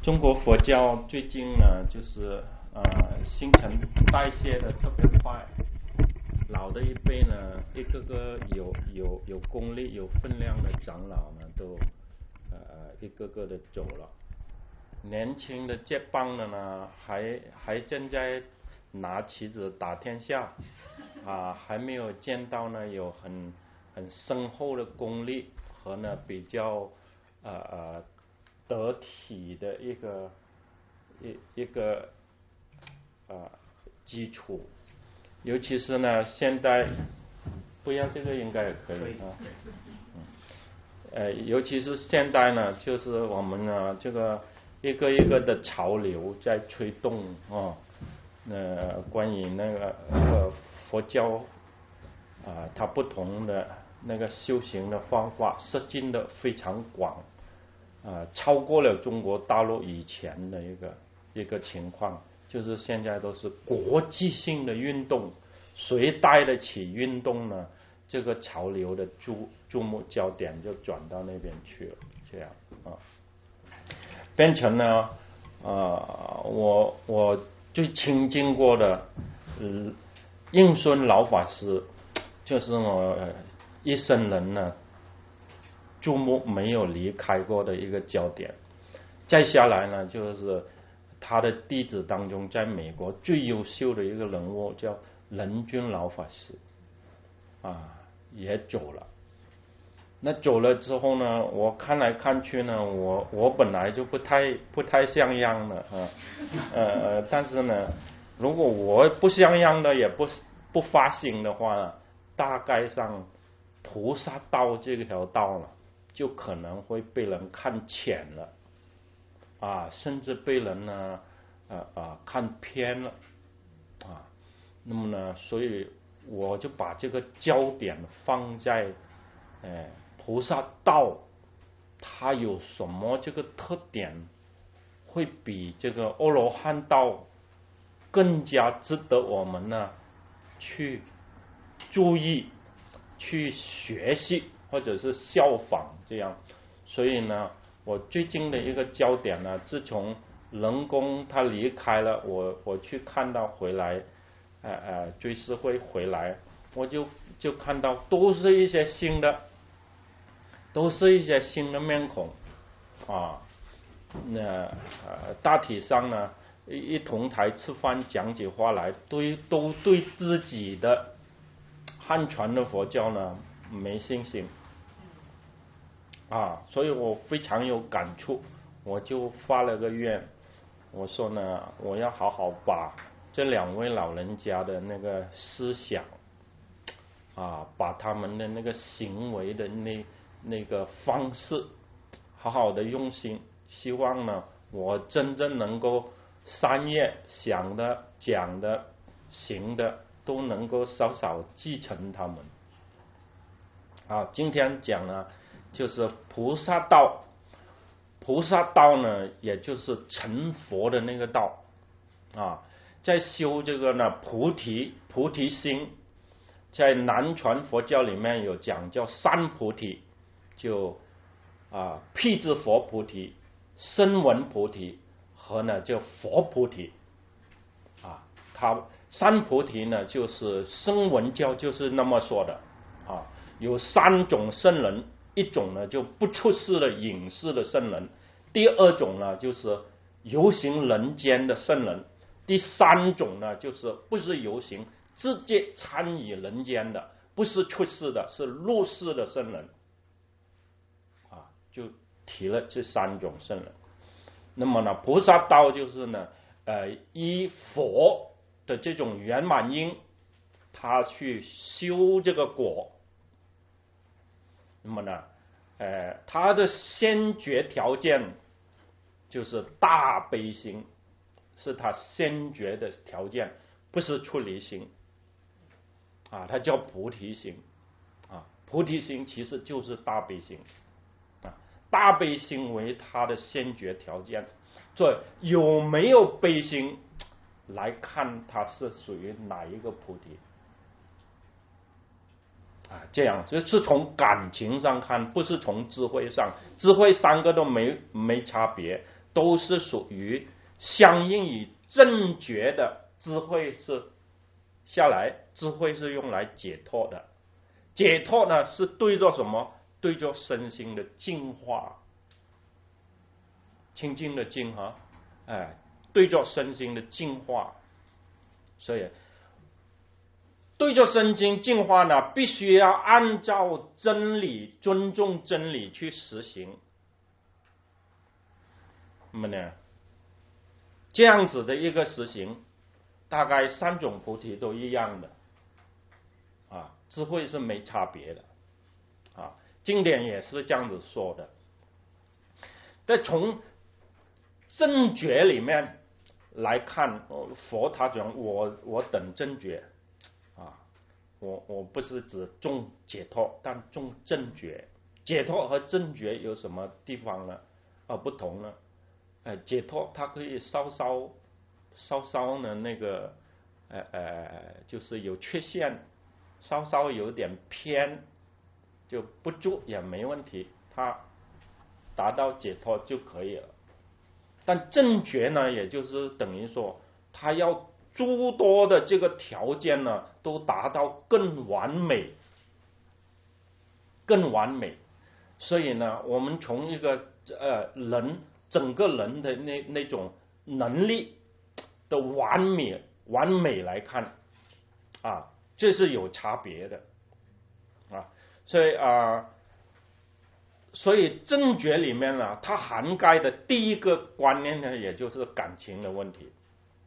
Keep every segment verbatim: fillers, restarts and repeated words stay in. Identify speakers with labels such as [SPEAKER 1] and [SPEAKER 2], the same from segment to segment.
[SPEAKER 1] 中国佛教最近呢，就是呃新陈代谢的特别快，老的一辈呢，一个个有有有功力、有分量的长老呢，都呃一个个的走了。年轻的接棒的呢，还还正在拿旗子打天下啊，还没有见到呢有很很深厚的功力和呢比较呃呃得体的一个一一个呃基础，尤其是呢现在不要这个应该也可以啊，嗯，呃尤其是现代呢，就是我们呢这个一个一个的潮流在推动啊，呃关于那个那个佛教啊，它不同的那个修行的方法涉进的非常广。啊，超过了中国大陆以前的一个一个情况，就是现在都是国际性的运动，谁带得起运动呢？这个潮流的注注目焦点就转到那边去了，这样啊，变成呢，呃，我我最亲近过的，呃，应顺老法师，就是我一生人呢。注目没有离开过的一个焦点，再下来呢，就是他的弟子当中，在美国最优秀的一个人物叫仁君老法师，啊，也走了。那走了之后呢，我看来看去呢，我我本来就不太不太像样的啊，呃呃，但是呢，如果我不像样的，也不不发心的话呢，大概上菩萨道这条道呢。就可能会被人看浅了啊，甚至被人呢啊啊看偏了啊。那么呢，所以我就把这个焦点放在，呃，菩萨道它有什么这个特点，会比这个阿罗汉道更加值得我们呢去注意、去学习。或者是效仿这样，所以呢，我最近的一个焦点呢，自从人工他离开了，我我去看到回来，呃呃，追思会回来，我就就看到都是一些新的，都是一些新的面孔啊，那呃大体上呢，一一同台吃饭讲起话来，对都对自己的汉传的佛教呢。没信心啊，所以我非常有感触，我就发了个愿，我说呢，我要好好把这两位老人家的那个思想啊，把他们的那个行为的那那个方式，好好的用心，希望呢，我真正能够三业想的、讲的、行的，都能够稍稍继承他们。啊，今天讲呢，就是菩萨道。菩萨道呢，也就是成佛的那个道啊，在修这个呢菩提菩提心，在南传佛教里面有讲叫三菩提，就啊辟支佛菩提、声闻菩提和呢叫佛菩提啊。它三菩提呢，就是声闻教就是那么说的啊。有三种圣人，一种呢就不出世的隐士的圣人，第二种呢就是游行人间的圣人，第三种呢就是不是游行，直接参与人间的，不是出世的，是入世的圣人啊，就提了这三种圣人。那么呢，菩萨道就是呢，呃，依佛的这种圆满因，他去修这个果。那么呢，呃，他的先决条件就是大悲心，是他先决的条件，不是出离心啊，它叫菩提心啊。菩提心其实就是大悲心啊，大悲心为他的先决条件。这有没有悲心来看，它是属于哪一个菩提？啊，这样就是从感情上看，不是从智慧上，智慧三个都没没差别， 都是属于相应于正觉的智慧，是下来，智慧是用来解脱的。解脱呢是对着什么？对着身心的净化，清净的净哈，哎，对着身心的净化。所以对着身心净化呢，必须要按照真理，尊重真理去实行。那么呢，这样子的一个实行，大概三种菩提都一样的啊，智慧是没差别的啊，经典也是这样子说的。但从正觉里面来看，佛他讲我我等正觉啊，我我不是指重解脱，但重正觉。解脱和正觉有什么地方呢？啊，不同呢？呃，解脱它可以稍稍稍稍呢那个呃呃，就是有缺陷，稍稍有点偏，就不足也没问题，它达到解脱就可以了。但正觉呢，也就是等于说，它要诸多的这个条件呢，都达到更完美，更完美。所以呢，我们从一个呃人整个人的那那种能力的完美完美来看啊，这是有差别的啊。所以啊，所以正觉里面呢，它涵盖的第一个观念呢，也就是感情的问题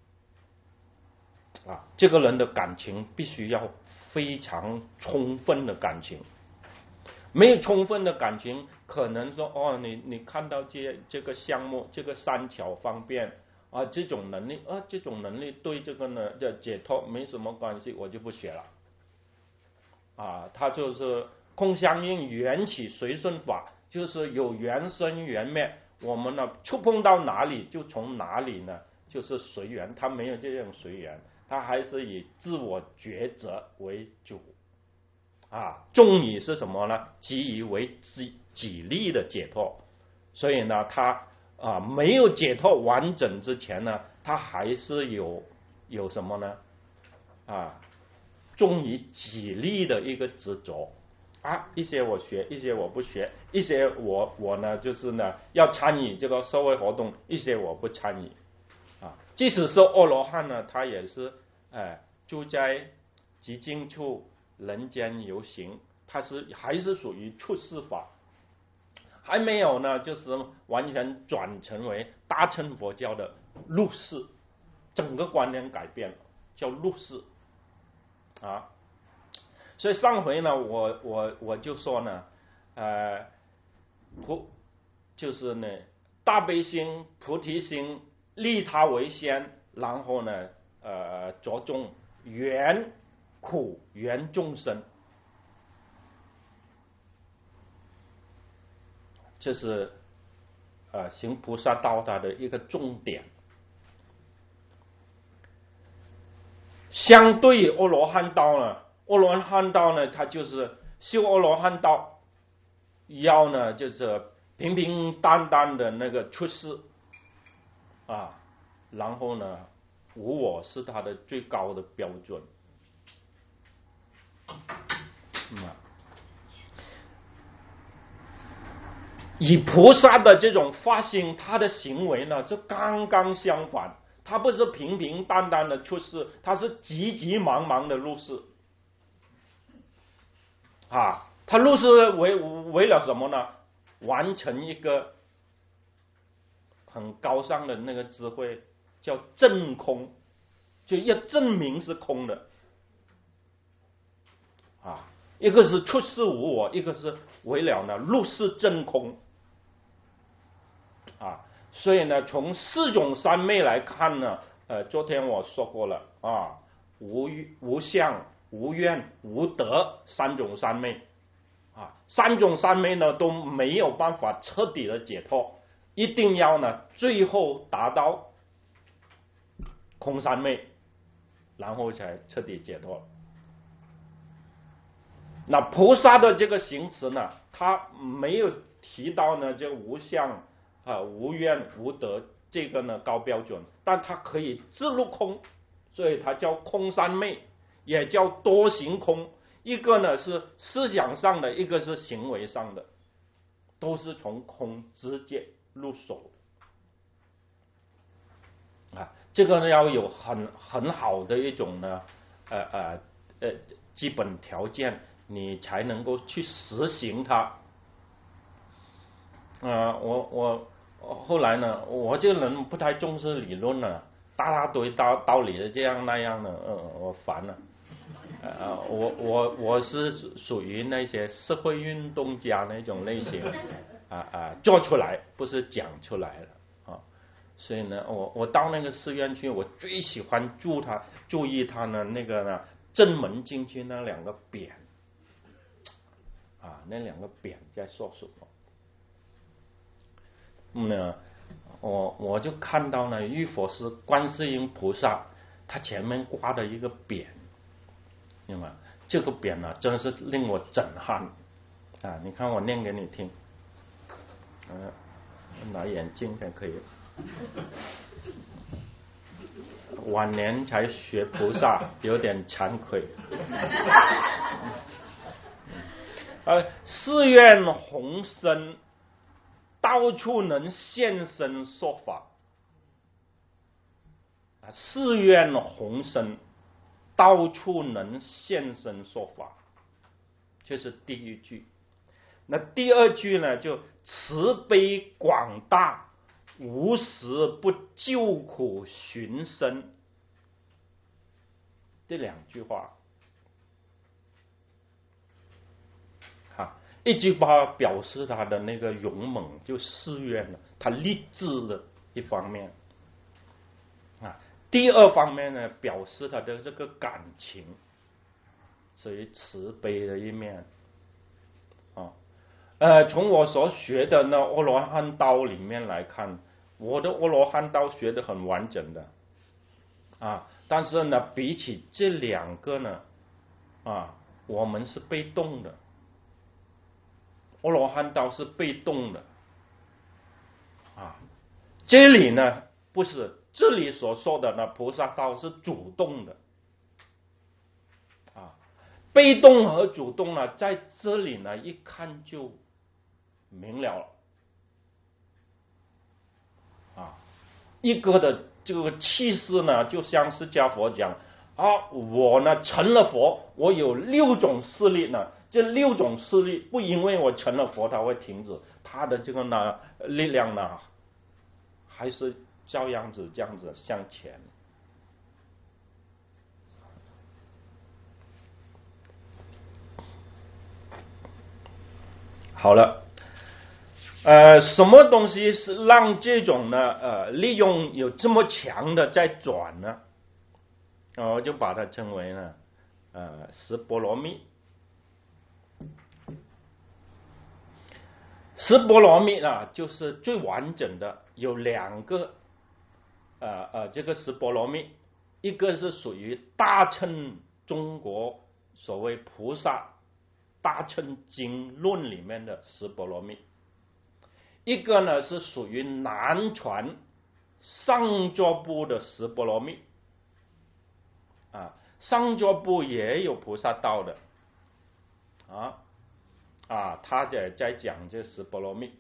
[SPEAKER 1] 啊。这个人的感情必须要非常充分的感情。没有充分的感情，可能说哦，你你看到这这个项目，这个善巧方便啊，这种能力啊，这种能力对这个呢的解脱没什么关系，我就不学了啊。他就是空相应，缘起随顺法，就是有缘生缘灭，我们呢触碰到哪里就从哪里呢，就是随缘，他没有这样随缘，他还是以自我抉择为主。啊，重以是什么呢？基于为己己利的解脱，所以呢，他啊没有解脱完整之前呢，他还是有有什么呢？啊，重于己利的一个执着啊，一些我学，一些我不学，一些我我呢就是呢要参与这个社会活动，一些我不参与啊。即使是阿罗汉呢，他也是哎住在极静处。人间游行，它是还是属于出世法，还没有呢，就是完全转成为大乘佛教的入世，整个观念改变了，叫入世啊。所以上回呢，我我我就说呢，呃，菩就是呢大悲心、菩提心，利他为先，然后呢，呃，着重缘。苦缘众生，这是呃行菩萨道它的一个重点。相对于阿罗汉道呢，阿罗汉道呢，它就是修阿罗汉道，要呢就是平平淡淡的那个出世啊，然后呢，无我是它的最高的标准。嗯，以菩萨的这种发心，他的行为呢，就刚刚相反。他不是平平淡淡的出世，他是急急忙忙的入世。啊，他入世为为了什么呢？完成一个很高尚的那个智慧，叫证空，就要证明是空的。啊，一个是出世无我，一个是为了呢入世证空啊。所以呢，从四种三昧来看呢，呃，昨天我说过了啊，无无相、无愿、无得三种三昧啊，三种三昧呢都没有办法彻底的解脱，一定要呢最后达到空三昧，然后才彻底解脱。那菩萨的这个行持呢，他没有提到呢这无相啊，无怨无得，这个呢高标准，但它可以自入空，所以它叫空三昧，也叫多行空。一个呢是思想上的，一个是行为上的，都是从空直接入手啊。这个呢要有很很好的一种呢呃呃呃基本条件，你才能够去实行它。啊、呃，我我后来呢，我这个人不太重视理论了，大大堆道道理的这样那样的，呃，我烦了。呃，我我我是属于那些社会运动家那种类型，啊啊，做出来不是讲出来了啊。所以呢，我我到那个寺院去，我最喜欢注他注意他呢那个呢正门进去那两个匾，啊，那两个匾在说什么？嗯呢，我我就看到呢，玉佛是观世音菩萨，他前面挂的一个匾。明白？这个匾呢，真是令我震撼啊！你看，我念给你听。嗯、呃，拿眼镜才可以。晚年才学菩萨，有点惭愧。呃，寺院弘深，到处能现身说法。啊，寺院弘深。到处能现身说法，这是第一句。那第二句呢，就慈悲广大，无时不救苦寻生。这两句话，哈，一句话表示他的那个勇猛，就寺院了，他励志的一方面。啊，第二方面呢，表示他的这个感情，属于慈悲的一面啊。呃，从我所学的那阿罗汉道里面来看，我的阿罗汉道学得很完整的啊，但是呢，比起这两个呢，啊，我们是被动的，阿罗汉道是被动的啊，这里呢不是。这里所说的呢，菩萨道是主动的，啊，被动和主动呢，在这里呢一看就明了了，啊，一个的这个气势呢，就像释迦佛讲啊，我呢成了佛，我有六种势力呢，这六种势力不因为我成了佛它会停止，它的这个呢力量呢还是。照样子这样子向前。好了，呃，什么东西是让这种呢呃利用有这么强的在转呢？我、呃、就把它称为呢呃十波罗蜜。十波罗蜜啊，就是最完整的，有两个。呃呃，这个十波罗蜜，一个是属于大乘中国所谓菩萨大乘经论里面的十波罗蜜，一个呢是属于南传上座部的十波罗蜜。啊，上座部也有菩萨道的，啊啊，他在在讲这十波罗蜜。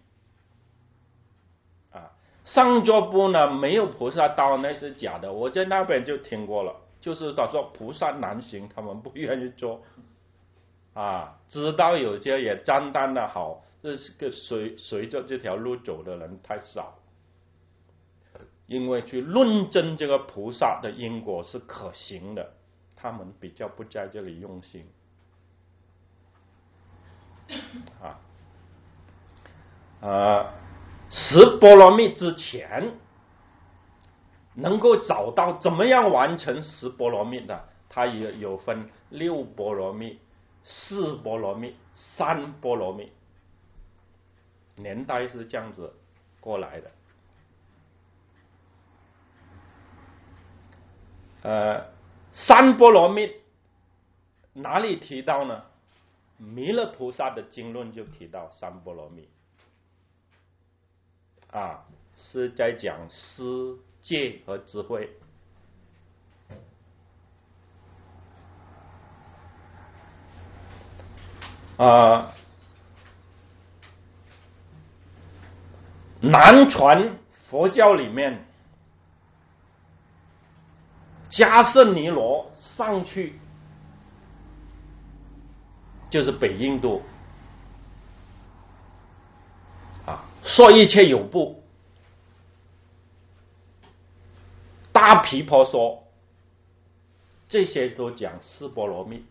[SPEAKER 1] 啊，上座部呢没有菩萨道，那是假的，我在那边就听过了，就是他说菩萨难行，他们不愿意做啊，知道有这也沾担的好，这是个随随着这条路走的人太少，因为去论证这个菩萨的因果是可行的，他们比较不在这里用心啊啊。十波罗蜜之前能够找到怎么样完成十波罗蜜的，它也有分六波罗蜜、四波罗蜜、三波罗蜜，年代是这样子过来的。呃，三波罗蜜哪里提到呢？弥勒菩萨的经论就提到三波罗蜜。 啊，是在讲思戒和智慧。啊，南传佛教里面，迦叶尼罗上去就是北印度啊，说一切有部，大毗婆娑，这些都讲四波罗蜜。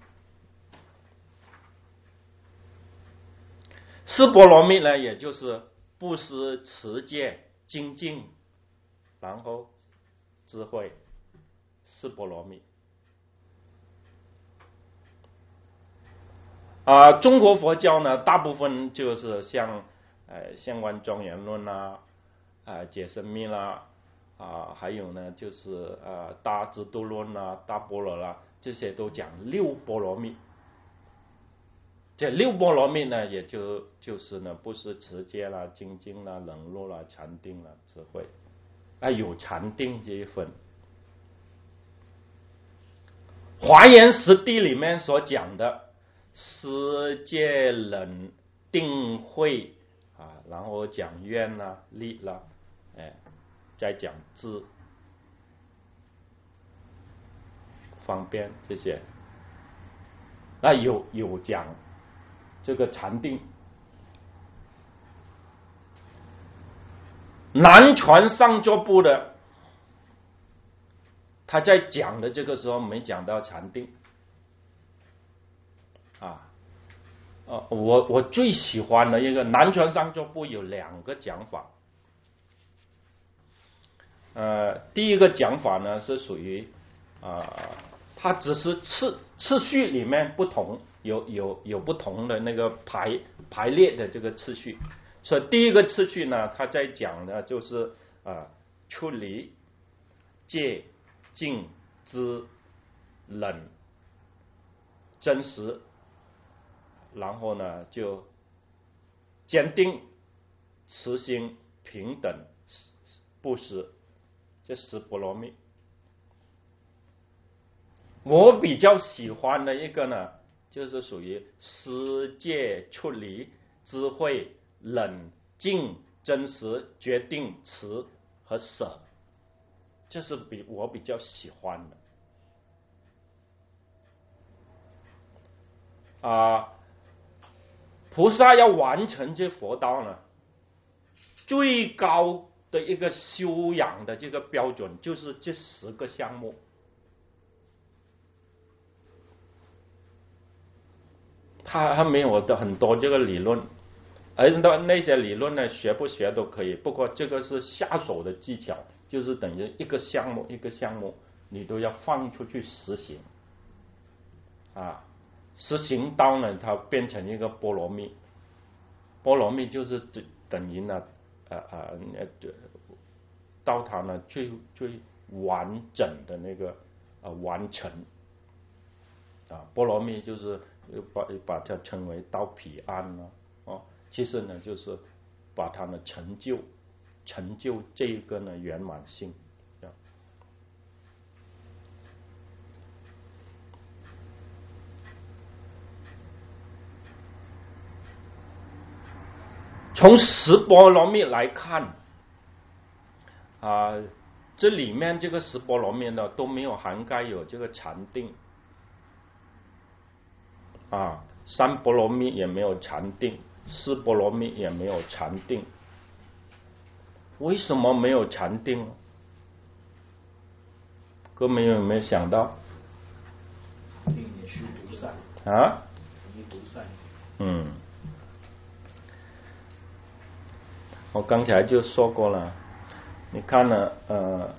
[SPEAKER 1] 四波罗蜜呢，也就是布施、持戒、精进，然后智慧，四波罗蜜。啊、呃，中国佛教呢，大部分就是像呃《相关庄严论》啦，啊《解深密》啦，啊还有呢就是呃《大智度论》啦、大般若啦，这些都讲六波罗蜜。这六波罗蜜呢，也就就是呢，不是持戒啦、精进啦、忍辱啦、禅定啦、智慧，啊，有禅定这一分。华严十谛里面所讲的思戒忍定慧啊，然后讲愿啦、力啦，哎，再讲智、方便这些，那有有讲这个禅定。南传上座部的，他在讲的这个时候没讲到禅定啊。呃，我我最喜欢的一个南传上座部有两个讲法。呃，第一个讲法呢是属于啊、呃，它只是次次序里面不同。有有有不同的那个排排列的这个次序，所以第一个次序呢，他在讲的就是啊、呃，出离、戒、净、知、忍、真实，然后呢就坚定、慈心、平等、布施，这十波罗蜜。我比较喜欢的一个呢，就是属于思戒、出离、智慧、忍、静、真实、决定、持和舍，这是比我比较喜欢的。啊，菩萨要完成这佛道呢，最高的一个修养的这个标准就是这十个项目。他还没有的很多这个理论，而那些理论呢，学不学都可以。不过这个是下手的技巧，就是等于一个项目一个项目，你都要放出去实行啊。实行到呢，它变成一个波罗蜜。波罗蜜就是等于呢，呃呃到它呢最最完整的那个呃完成啊。波罗蜜就是把把它称为到彼岸了哦，其实呢就是把它呢成就成就这一个呢圆满性。从十波罗蜜来看啊，这里面这个十波罗蜜呢都没有涵盖有这个禅定啊，三波罗蜜也没有禅定，四波罗蜜也没有禅定。为什么没有禅定？各位有没有想到？
[SPEAKER 2] 定也是不善
[SPEAKER 1] 啊？
[SPEAKER 2] 不善。
[SPEAKER 1] 嗯，我刚才就说过了，你看呢，呃，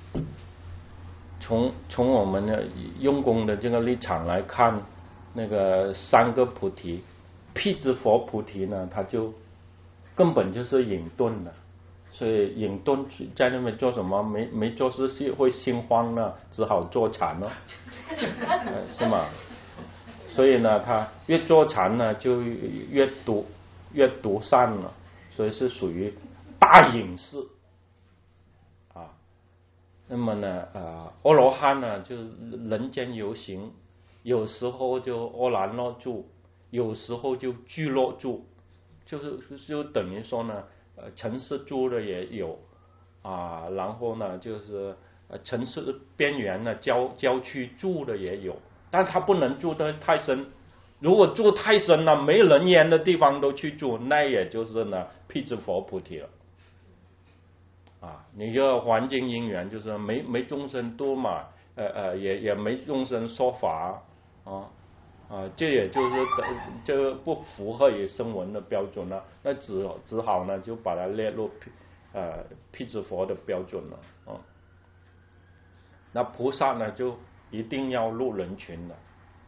[SPEAKER 1] 从从我们的用功的这个立场来看，那个三个菩提，辟支佛菩提呢，它就根本就是隐遁的，所以隐遁在那边做什么？没没做事会心慌呢，只好坐禅了，呃、是吗？所以呢，他越坐禅呢，就越独越独善了，所以是属于大隐士啊。那么呢，呃，阿罗汉呢，就是人间游行，有时候就阿耨若住，有时候就聚落住，就是就等于说呢，呃，城市住的也有啊，然后呢，就是呃城市边缘呢，郊郊区住的也有，但他不能住得太深。如果住太深了，没人烟的地方都去住，那也就是呢，辟支佛菩提了。啊，你这环境因缘就是没没众生度嘛，呃呃，也也没众生说法啊啊，这也就是这不符合于声闻的标准了，那只只好呢就把它列入呃辟支佛的标准了啊。那菩萨呢就一定要入人群了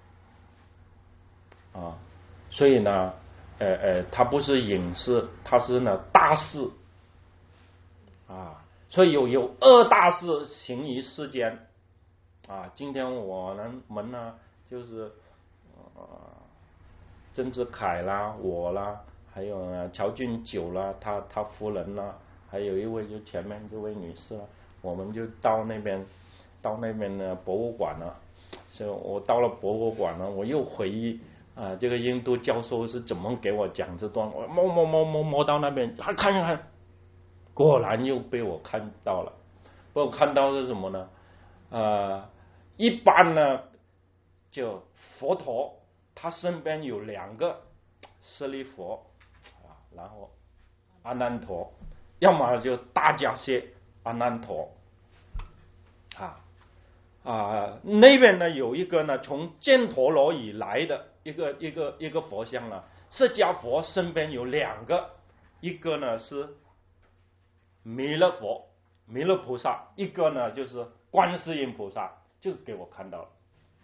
[SPEAKER 1] 啊，所以呢，呃呃，他不是隐士，他是呢大士啊。所以有有二大士行于世间啊。今天我们呢，就是呃，郑志凯啦，我啦，还有呢乔俊九啦，他他夫人啦，还有一位就前面这位女士啦，我们就到那边到那边的博物馆了。所以我到了博物馆呢，我又回忆啊，这个印度教授是怎么给我讲这段，我摸摸摸摸摸到那边，还看一看。果然又被我看到了，被我看到是什么呢？呃，一般呢，就佛陀他身边有两个舍利佛啊，然后阿难陀，要么就大迦叶阿难陀啊啊，那边呢有一个呢从犍陀罗以来的一个一个一个佛像呢，释迦佛身边有两个，一个呢是弥勒佛、弥勒菩萨，一个呢就是观世音菩萨，就给我看到了。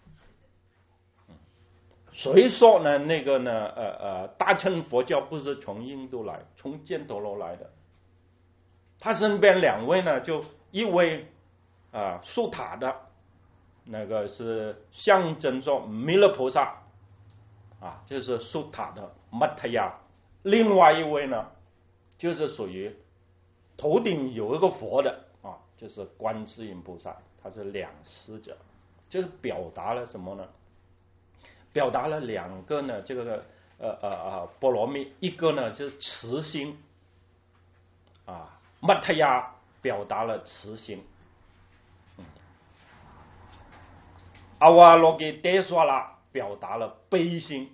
[SPEAKER 1] 所以说呢，那个呢，呃呃，大乘佛教不是从印度来，从犍陀罗来的。他身边两位呢，就一位啊树塔的，那个是象征说弥勒菩萨啊，就是树塔的摩特亚；另外一位呢，就是属于头顶有一个佛的啊，就是观世音菩萨，他是两师者，就是表达了什么呢？表达了两个呢，这个呃呃呃波罗蜜，一个呢就是慈心啊，摩特亚表达了慈心，阿瓦罗给德索拉表达了悲心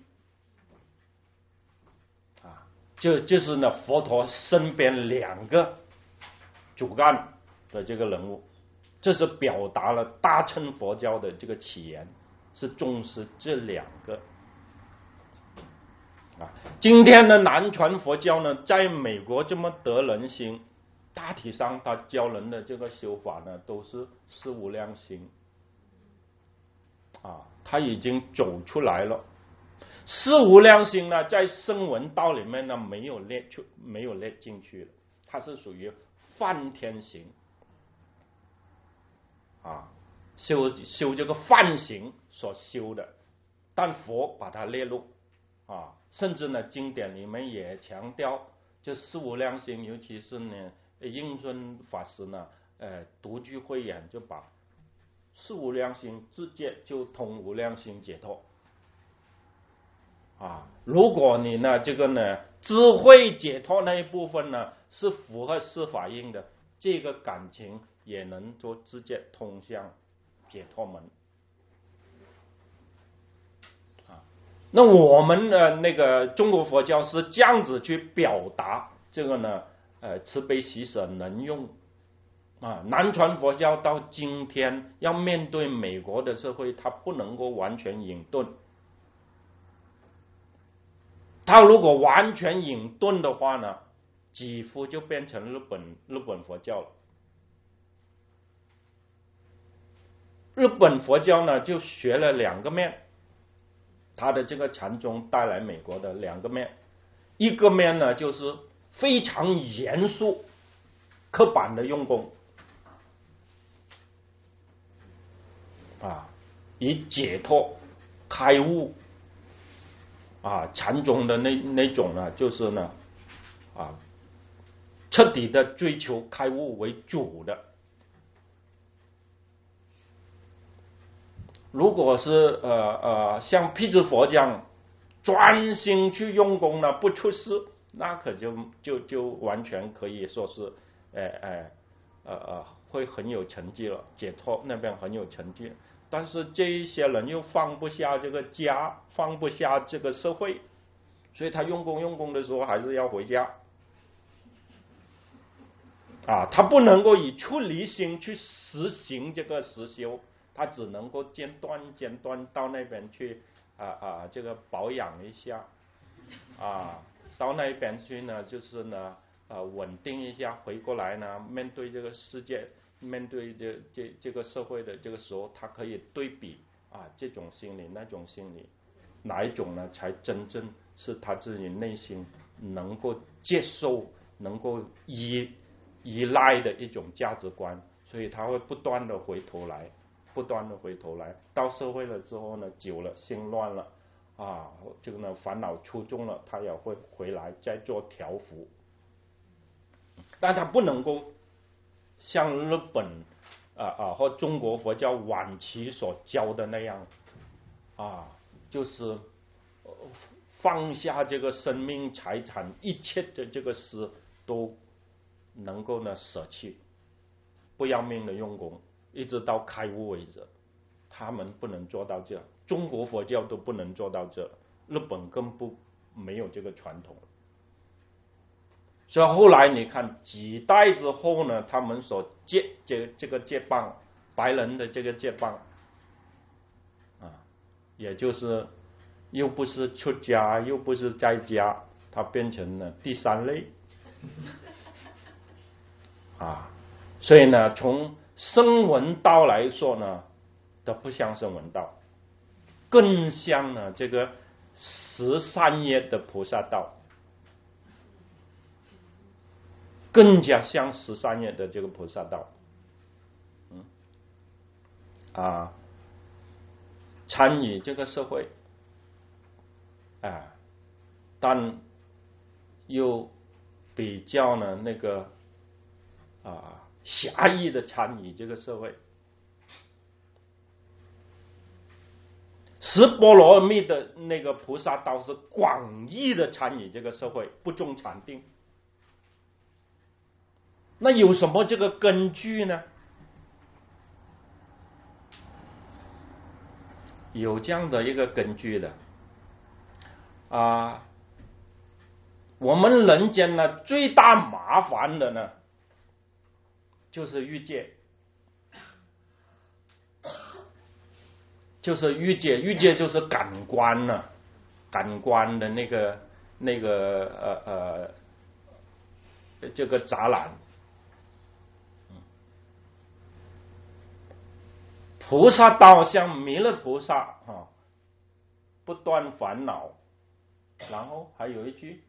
[SPEAKER 1] 啊，就就是呢佛陀身边两个主干的这个人物，这是表达了大乘佛教的这个起源，是重视这两个啊。今天的南传佛教呢，在美国这么得人心，大体上他教人的这个修法呢，都是四无量心啊，他已经走出来了。四无量心呢，在声闻道里面呢，没有列出，没有列进去的，它是属于梵天行啊，修修这个梵行所修的，但佛把它列入啊，甚至呢经典里面也强调，就四无量心，尤其是呢印顺法师呢，呃独具慧眼，就把四无量心直接就通无量心解脱啊。如果你呢这个呢智慧解脱那一部分呢是符合四法印的，这个感情也能做直接通向解脱门啊。那我们的那个中国佛教是这样子去表达这个呢，呃，慈悲喜舍能用啊。南传佛教到今天要面对美国的社会，它不能够完全隐遁。它如果完全隐遁的话呢，几乎就变成日本日本佛教了。日本佛教呢，就学了两个面，它的这个禅宗带来美国的两个面，一个面呢就是非常严肃、刻板的用功啊，以解脱、开悟啊，禅宗的那那种呢，就是呢啊， 彻底的追求开悟为主的。如果是呃呃像辟支佛这样专心去用功呢，不出世，那可就就就完全可以说是呃呃呃呃会很有成绩了，解脱那边很有成绩。但是这一些人又放不下这个家，放不下这个社会，所以他用功用功的时候还是要回家啊，他不能够以出离心去实行这个实修，他只能够间断间断到那边去啊啊这个保养一下啊，到那边去呢就是呢呃稳定一下，回过来呢面对这个世界，面对这这这个社会的这个时候，他可以对比啊这种心理那种心理，哪一种呢才真正是他自己内心能够接受能够依依赖的一种价值观，所以他会不断的回头来不断的回头来，到社会了之后呢，久了心乱了啊，这个呢烦恼出众了，他也会回来再做调伏，但他不能够像日本啊啊或中国佛教晚期所教的那样啊，就是放下这个生命财产一切的这个事都能够呢舍弃，不要命的用功，一直到开悟为止。他们不能做到这，中国佛教都不能做到这，日本更不没有这个传统。所以后来你看几代之后呢，他们所接这这个接棒，白人的这个接棒啊，也就是又不是出家又不是在家，他变成了第三类啊，所以呢从声闻道来说呢，都不像声闻道，更像呢这个十三业的菩萨道，更加像十三业的这个菩萨道，嗯啊，参与这个社会，啊，但又比较呢那个啊狭义的参与这个社会。十波罗蜜的那个菩萨道是广义的参与这个社会，不重禅定。那有什么这个根据呢？有这样的一个根据的啊，我们人间呢最大麻烦的呢就是欲界，就是欲界，欲界就是感官呢、啊，感官的那个那个呃呃这个杂染。菩萨道像弥勒菩萨啊，不断烦恼，然后还有一句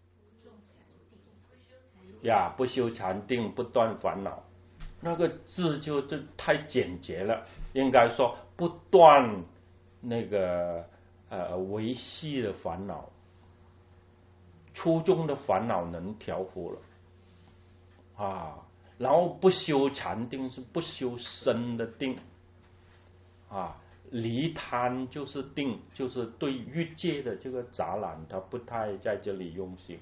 [SPEAKER 1] 呀，不修禅定，不断烦恼。那个字就就太简洁了，应该说不断那个呃维系的烦恼，初中的烦恼能调伏了啊，然后不修禅定是不修身的定。啊，离贪就是定，就是对欲界的这个杂染，他不太在这里用心。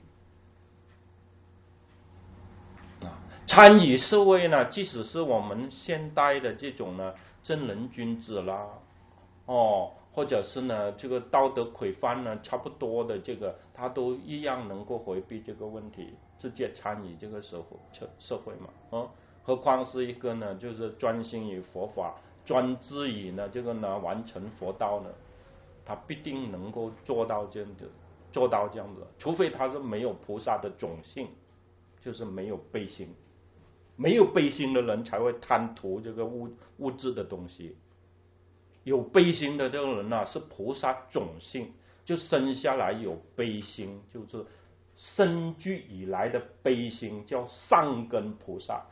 [SPEAKER 1] 啊，参与社会呢，即使是我们现代的这种呢正人君子啦，哦，或者是呢这个道德规范呢差不多的这个，他都一样能够回避这个问题，直接参与这个社会社会嘛，哦，何况是一个呢就是专心于佛法。专志于呢这个呢完成佛道呢，他必定能够做到这样的，做到这样子，除非他是没有菩萨的种性，就是没有悲心，没有悲心的人才会贪图这个物物质的东西。有悲心的这个人呢、啊，是菩萨种性，就生下来有悲心，就是生具以来的悲心，叫上根菩萨。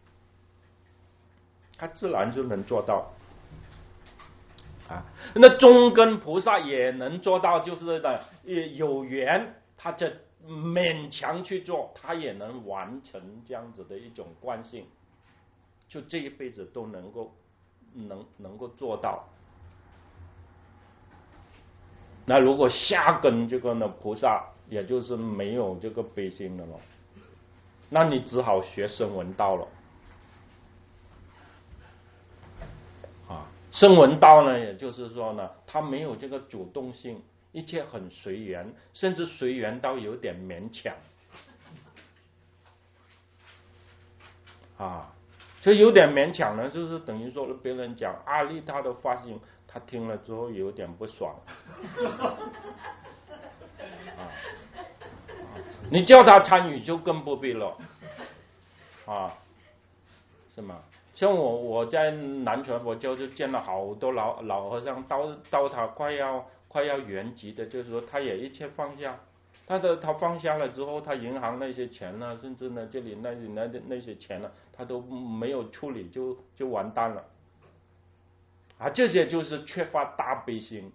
[SPEAKER 1] 他自然就能做到啊。那中根菩萨也能做到，就是呢有缘，他这勉强去做，他也能完成这样子的一种惯性，就这一辈子都能够能能够做到。那如果下根这个呢，菩萨也就是没有这个悲心的了，那你只好学声闻道了。啊，声闻道呢，也就是说呢，他没有这个主动性，一切很随缘，甚至随缘到有点勉强。啊，所以有点勉强呢，就是等于说别人讲阿利他的发心，他听了之后有点不爽。啊，你叫他参与就更不必了。啊，是吗？像我我在南传佛教就见了好多老老和尚，到到他快要快要圆寂的，就是说他也一切放下。但是他放下了之后，他银行那些钱呢，甚至呢这里那那那些钱呢，他都没有处理，就就完蛋了。啊，这些就是缺乏大悲心，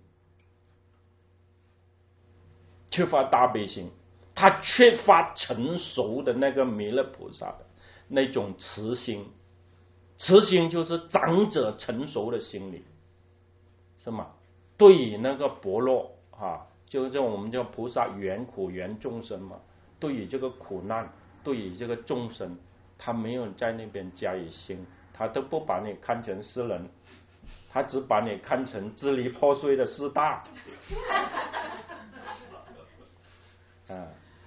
[SPEAKER 1] 缺乏大悲心，他缺乏成熟的那个弥勒菩萨的那种慈心。慈心就是长者成熟的心理，是吗？对于那个薄弱啊，就是我们叫菩萨缘苦缘众生嘛，对于这个苦难，对于这个众生，他没有在那边加以心，他都不把你看成是人，他只把你看成支离破碎的四大。啊，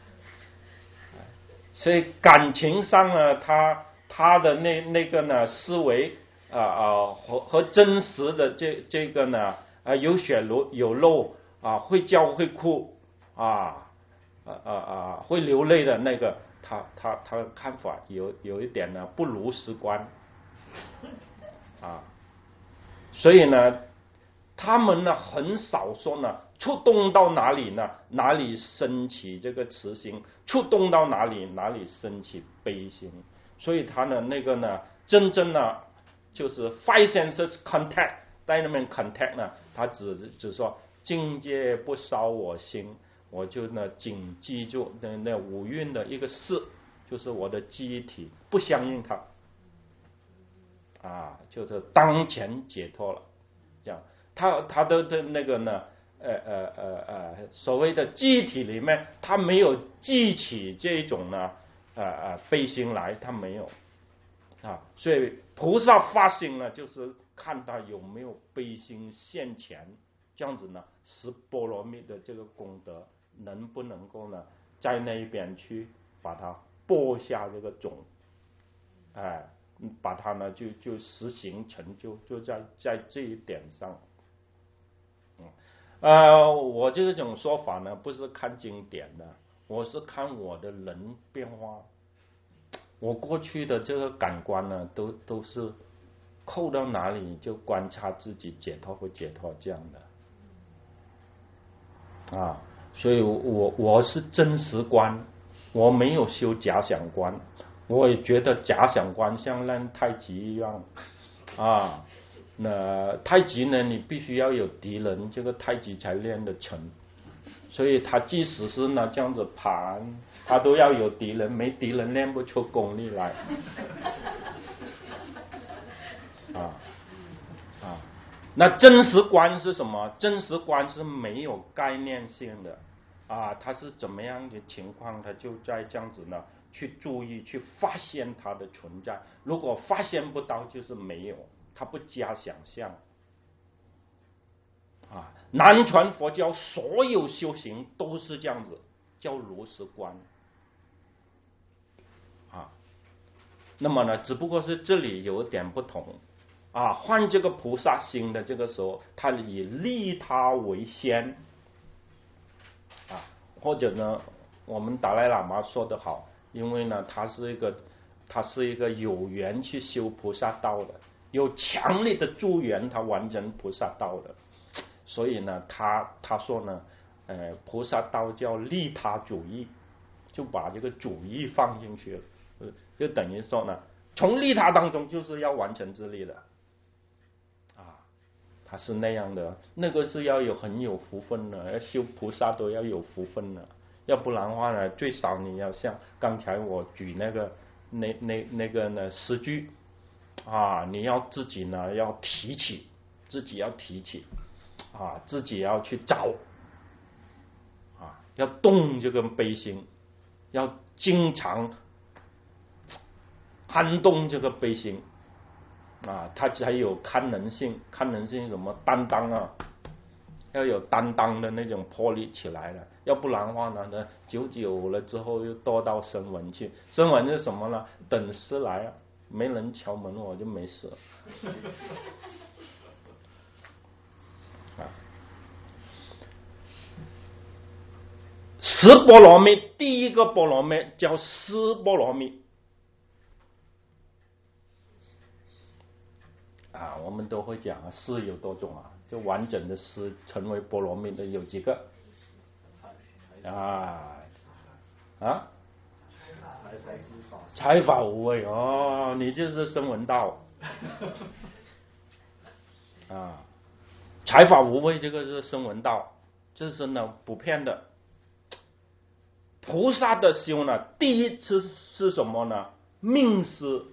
[SPEAKER 1] 所以感情上呢，他他的那那个呢思维啊啊和和真实的这这个呢啊有血有肉啊会叫会哭啊啊啊啊会流泪的那个，他他他的看法有有一点呢不如实观啊，所以呢他们呢很少说呢触动到哪里呢哪里升起这个慈心，触动到哪里哪里升起悲心。所以他呢那个呢真正呢就是 five senses contact dynamic contact 呢，他只只说境界不烧我心，我就呢谨记住那那五蕴的一个事，就是我的记忆体不相应它啊，就是当前解脱了。这样他他的的那个呢呃呃呃呃所谓的记忆体里面，他没有记起这种呢呃呃悲心来，他没有啊，所以菩萨发心呢，就是看他有没有悲心现前，这样子呢，使波罗蜜的这个功德能不能够呢，在那一边去把它播下这个种，哎，把它呢就就实行成就，就在在这一点上。嗯，呃，我这种说法呢，不是看经典的，我是看我的人变化。我过去的这个感官呢，都都是扣到哪里就观察自己解脱不解脱这样的啊，所以我我是真实观，我没有修假想观，我也觉得假想观像练太极一样啊。那太极呢，你必须要有敌人，这个太极才练得成。所以他即使是呢这样子盘，他都要有敌人，没敌人练不出功力来。啊啊，那真实观是什么？真实观是没有概念性的啊，它是怎么样的情况，它就在这样子呢去注意去发现它的存在。如果发现不到，就是没有，它不加想象。啊，南传佛教所有修行都是这样子，叫如实观啊。那么呢，只不过是这里有点不同啊。换这个菩萨心的这个时候，他以利他为先啊，或者呢，我们达赖喇嘛说得好，因为呢，他是一个他是一个有缘去修菩萨道的，有强烈的助缘，他完成菩萨道的。所以呢，他他说呢，呃，菩萨道叫利他主义，就把这个主义放进去了，就等于说呢，从利他当中就是要完成自利的，啊，他是那样的，那个是要有很有福分的，要修菩萨都要有福分的， 要不然的话呢，最少你要像刚才我举那个那那那个呢诗句啊，你要自己呢要提起，自己要提起啊，自己要去找啊，要动这个悲心，要经常撼动这个悲心啊，它才有看人性，看人性什么担当啊，要有担当的那种魄力起来了，要不然的话呢，久久了之后又堕到声闻去。声闻是什么呢？等诗来啊，没人敲门我就没事了。啊，十波罗蜜，第一个波罗蜜叫思波罗蜜啊，我们都会讲啊，思有多种啊，就完整的思成为波罗蜜的有几个啊啊？财法无畏哦，你就是声闻道啊，财法无畏这个是声闻道，这是呢不骗的。菩萨的修呢，第一是是什么呢？命思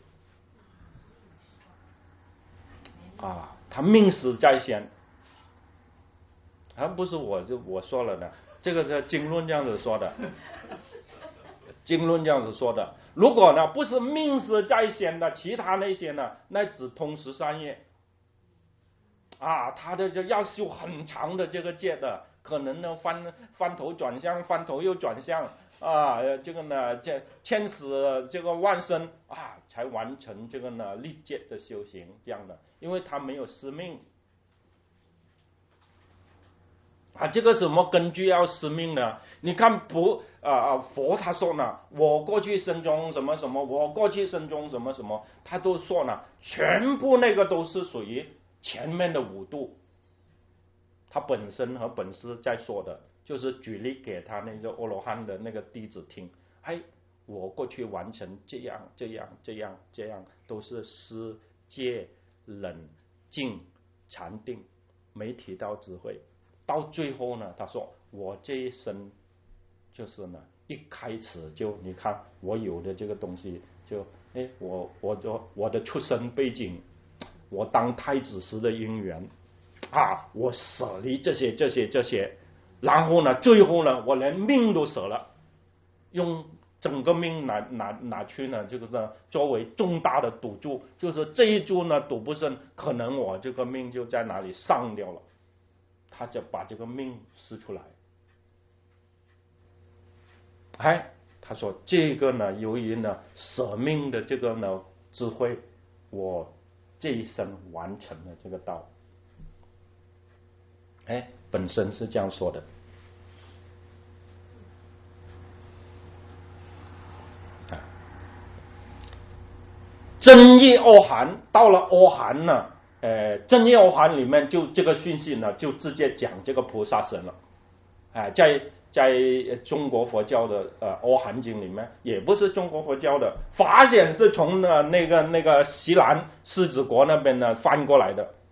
[SPEAKER 1] 啊，他命死在先，而不是我就我说了的，这个是经论这样子说的，经论这样子说的。如果呢不是命死在先的，其他那些呢，那只通十三业啊，他的就要修很长的这个戒的，可能呢翻翻头转向，翻头又转向啊，这个呢这千死这个万生啊，才完成这个呢历戒的修行这样的，因为他没有司命啊，这个什么根据要司命呢？你看不啊佛他说呢，我过去生中什么什么，我过去生中什么什么，他都说呢，全部那个都是属于前面的五度，他本身和本师在说的，就是举例给他那个阿罗汉的那个弟子听，哎，我过去完成这样这样这样这样，都是施戒忍静禅定，没提到智慧。到最后呢，他说我这一生就是呢，一开始就你看我有的这个东西，就哎我我就我的出生背景，我当太子时的因缘啊，我舍离这些这些这些，然后呢，最后呢，我连命都舍了，用整个命拿拿拿去呢，这个呢作为重大的赌注，就是这一注呢赌不胜，可能我这个命就在哪里上掉了，他就把这个命施出来。哎，他说这个呢，由于呢舍命的这个呢智慧，我这一生完成了这个道。哎，本身是这样说的。啊，真业阿含到了阿含呢，呃，真业阿含里面就这个讯息呢，就直接讲这个菩萨身了。哎、呃，在在中国佛教的呃阿含经里面，也不是中国佛教的，法显是从呢那个那个西南狮子国那边呢翻过来的。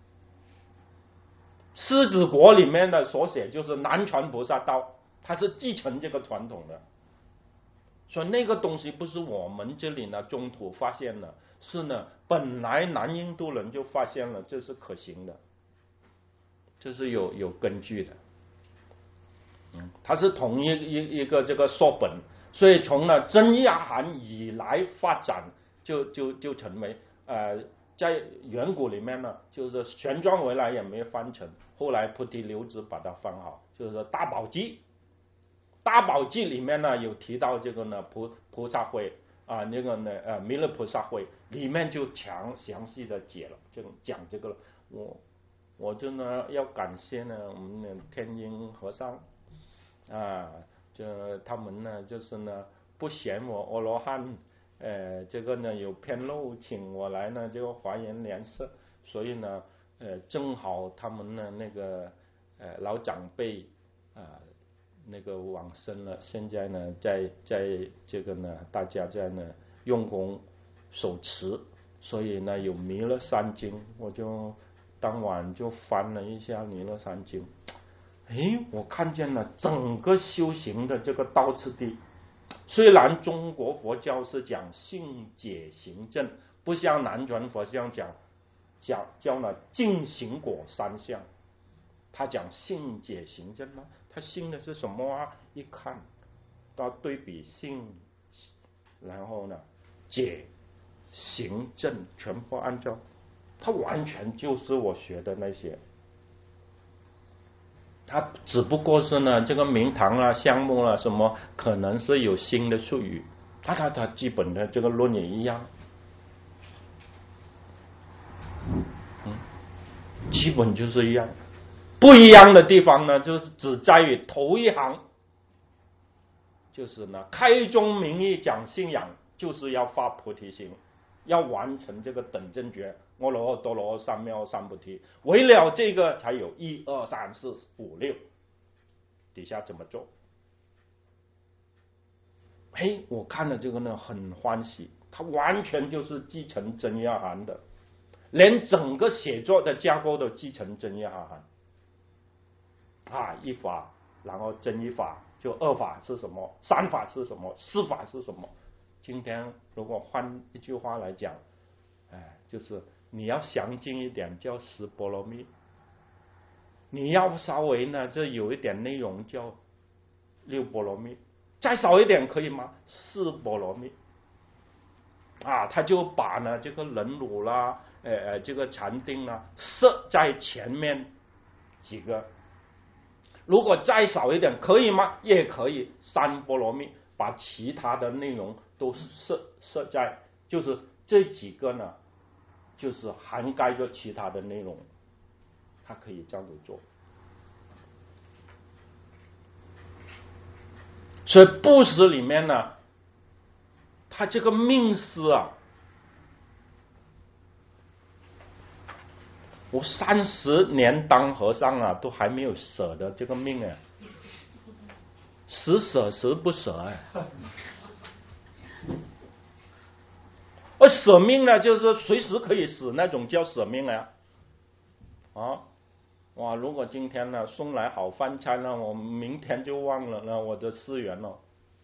[SPEAKER 1] 狮子国里面的所写就是南传菩萨道，它是继承这个传统的，所以那个东西不是我们这里呢中土发现的，是呢本来南印度人就发现了，这是可行的，这是有有根据的。嗯，它是同一一一个这个说本，所以从呢真业阿含以来发展，就就就成为呃。在远古里面呢，就是玄奘回来也没翻成，后来菩提流支把它翻好，就是大宝记。大宝记里面呢有提到这个呢菩菩萨会啊，那个呢呃弥勒菩萨会里面就详详细的解了，就讲这个了。我我就呢要感谢呢我们的天音和尚啊，就他们呢就是呢不嫌我阿罗汉。呃，这个呢有偏漏，请我来呢这个华严莲社，所以呢，呃，正好他们呢那个呃老长辈啊、呃、那个往生了，现在呢在在这个呢大家在呢用功手持，所以呢有弥勒三经，我就当晚就翻了一下弥勒三经， 哎，我看见了整个修行的这个道次第。虽然中国佛教是讲性解行证，不像南传佛教讲讲叫呢净行果三相，他讲性解行证呢，他信的是什么啊？一看到对比性，然后呢解行证全部按照，他完全就是我学的那些。它只不过是呢，这个名堂啊、项目啊什么，可能是有新的术语，它它它基本的这个论也一样，嗯，基本就是一样。不一样的地方呢，就是只在于头一行，就是呢，开宗明义讲信仰，就是要发菩提心，要完成这个等正觉。阿罗汉、多罗汉、三藐三菩提，为了这个才有一二三四五六，底下怎么做？哎，我看了这个呢，很欢喜，它完全就是继承真要含的，连整个写作的架构都继承真要含啊，一法，然后真一法，就二法是什么，三法是什么，四法是什么？今天如果换一句话来讲，哎，就是你要详尽一点叫十波罗蜜，你要稍微呢这有一点内容叫六波罗蜜，再少一点可以吗？四波罗蜜啊，他就把呢这个忍辱啦，呃呃这个禅定啦设在前面几个，如果再少一点可以吗？也可以，三波罗蜜，把其他的内容都设设在，就是这几个呢。就是涵盖着其他的内容，它可以这样子做。所以布施里面呢，他这个命施啊，我三十年当和尚啊，都还没有舍得这个命啊，时舍时不舍哎。而舍命呢，就是随时可以死那种叫舍命啊！啊，哇！如果今天呢送来好饭菜呢，我明天就忘了呢我的誓言了，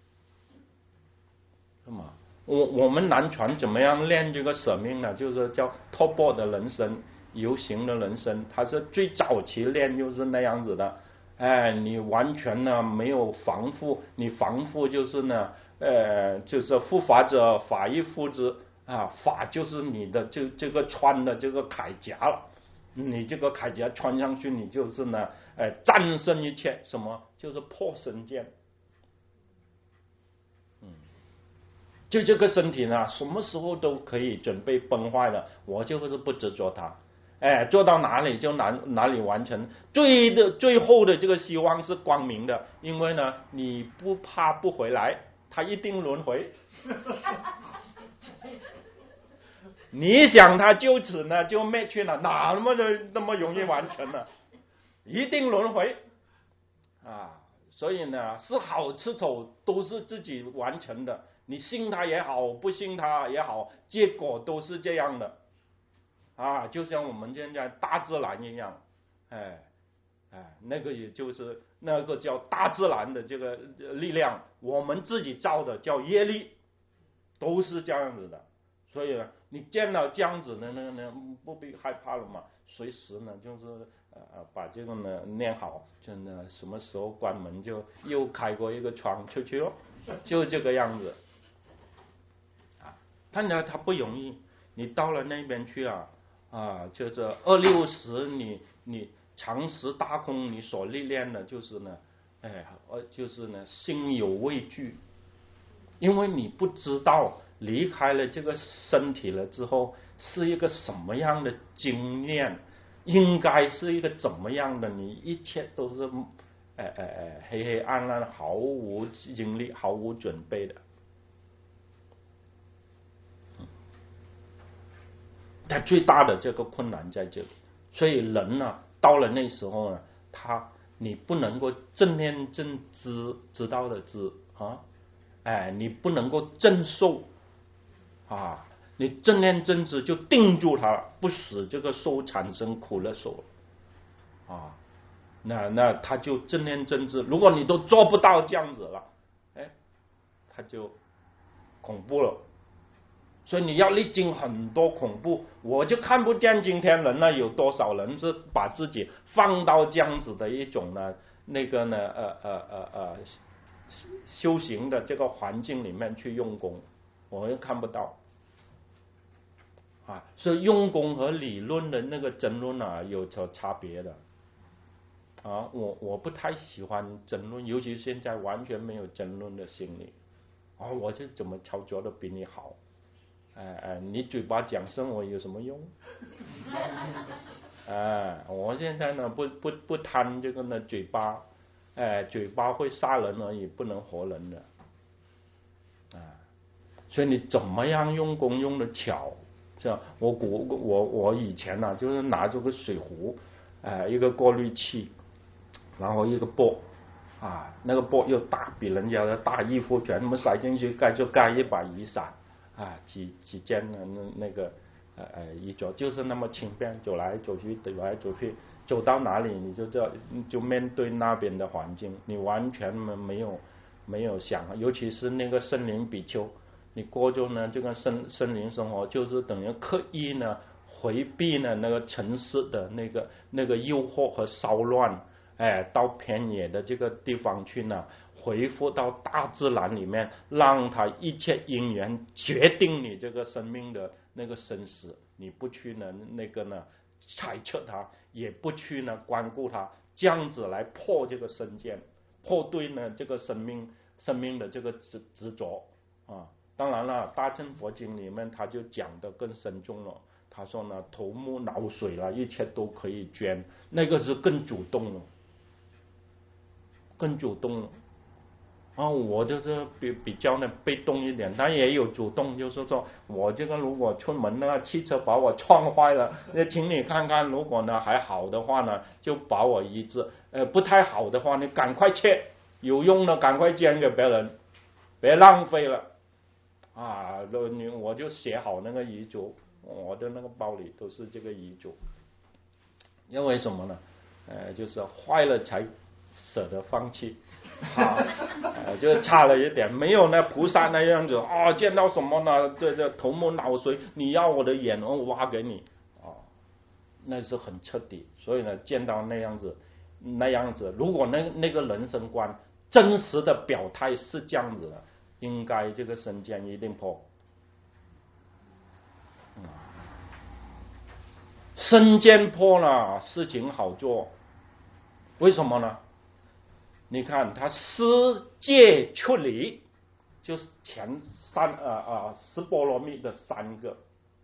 [SPEAKER 1] 是吗？我我们南传怎么样练这个舍命呢？就是叫托钵的人生，游行的人生，它是最早期练就是那样子的。哎，你完全呢没有防护，你防护就是呢，呃，就是护法者法亦护之。啊，法就是你的这这个穿的这个铠甲了，你这个铠甲穿上去，你就是呢，呃，战胜一切，什么就是破身剑。嗯，就这个身体呢，什么时候都可以准备崩坏的，我就是不执着它，哎，做到哪里就哪哪里完成。最的最后的这个希望是光明的，因为呢，你不怕不回来，它一定轮回。你想他就此呢就灭去了，哪那么的那么容易完成呢？一定轮回啊！所以呢，是好是丑都是自己完成的，你信他也好，不信他也好，结果都是这样的啊！就像我们现在大自然一样，哎哎，那个也就是那个叫大自然的这个力量，我们自己造的叫业力，都是这样子的。所以呢，你见到这样子的那个呢，不必害怕了嘛。随时呢，就是呃把这个呢念好，就呢什么时候关门就又开过一个窗出去咯，就这个样子。啊，但呢它不容易，你到了那边去啊啊，就是二六十，你你常识大空，你所历练的就是呢，哎，呃就是呢心有畏惧，因为你不知道。离开了这个身体了之后是一个什么样的经验，应该是一个怎么样的，你一切都是哎哎哎黑黑暗暗，毫无经历，毫无准备的。他最大的这个困难在这里，所以人呢到了那时候呢，他你不能够正念正知知道的知啊，哎，你不能够正受。啊，你正念正知就定住它，不使这个受产生苦乐受啊。 那那他就正念正知。如果你都做不到这样子了，哎，他就恐怖了。所以你要历经很多恐怖，我就看不见今天人呢有多少人是把自己放到这样子的一种呢那个呢呃呃呃呃修行的这个环境里面去用功，我又看不到啊。所以用功和理论的那个争论啊有所差别的啊。我我不太喜欢争论，尤其现在完全没有争论的心理啊，我就怎么操作的比你好。哎哎，你嘴巴讲生活有什么用？哎，我现在呢不不不贪这个呢嘴巴，哎，嘴巴会杀人而已，不能活人的。啊，所以你怎么样用功用的巧？是吧？我我我我以前呢、啊、就是拿着个水壶，哎，一个过滤器，然后一个钵啊，那个钵又大，比人家的大衣服全部塞进去，盖就盖一把雨伞。啊，几几件的那那个呃呃衣着就是那么轻便，走来走去，走来走去，走到哪里你就这就面对那边的环境，你完全没有没有想，尤其是那个森林比丘，你过着呢这个森森林生活，就是等于刻意呢回避呢那个城市的那个那个诱惑和骚乱，哎，到偏野的这个地方去呢。回复到大自然里面，让它一切因缘决定你这个生命的那个生死，你不去呢那个呢猜测它，也不去呢关顾它，这样子来破这个身见，破对呢这个生命生命的这个执执着啊。当然了，大乘佛经里面他就讲得更深重了，他说呢头目脑髓了，一切都可以捐，那个是更主动了，更主动了。啊，我就是比比较呢被动一点，但也有主动，就是说我这个如果出门那个汽车把我撞坏了，那请你看看，如果呢还好的话呢，就把我医治；呃，不太好的话，你赶快切，有用的赶快捐给别人，别浪费了。啊，你我就写好那个遗嘱，我的那个包里都是这个遗嘱。因为什么呢？呃，就是坏了才舍得放弃。啊，呃，就差了一点，没有那菩萨那样子啊、哦，见到什么呢？这这头目脑髓，你要我的眼，我挖给你啊、哦，那是很彻底。所以呢，见到那样子，那样子，如果那那个人生观真实的表态是这样子的，应该这个身见一定破。嗯、身见破了，事情好做，为什么呢？你看他施戒出离，就是前三啊啊十波罗蜜的三个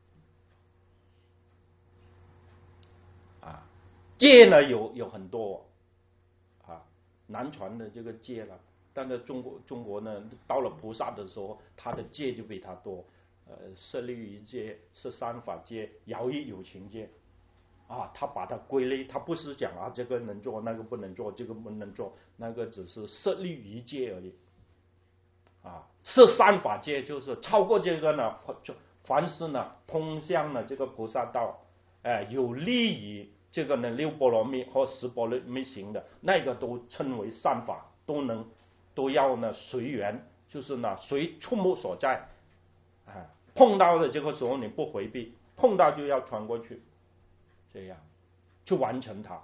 [SPEAKER 1] 啊，戒呢有有很多啊，南传的这个戒了，但在中国中国呢，到了菩萨的时候，他的戒就比他多，呃，舍利于戒、是三法戒、饶益有情戒。啊，他把它归类，他不是讲啊这个能做，那个不能做，这个不能做，那个只是设立于戒而已。啊，是三法界，就是超过这个呢，凡是呢通向了这个菩萨道，哎，有利于这个呢六波罗蜜或十波罗蜜行的，那个都称为善法，都能都要呢随缘，就是呢随触目所在，啊，碰到的这个时候你不回避，碰到就要穿过去。这样去完成它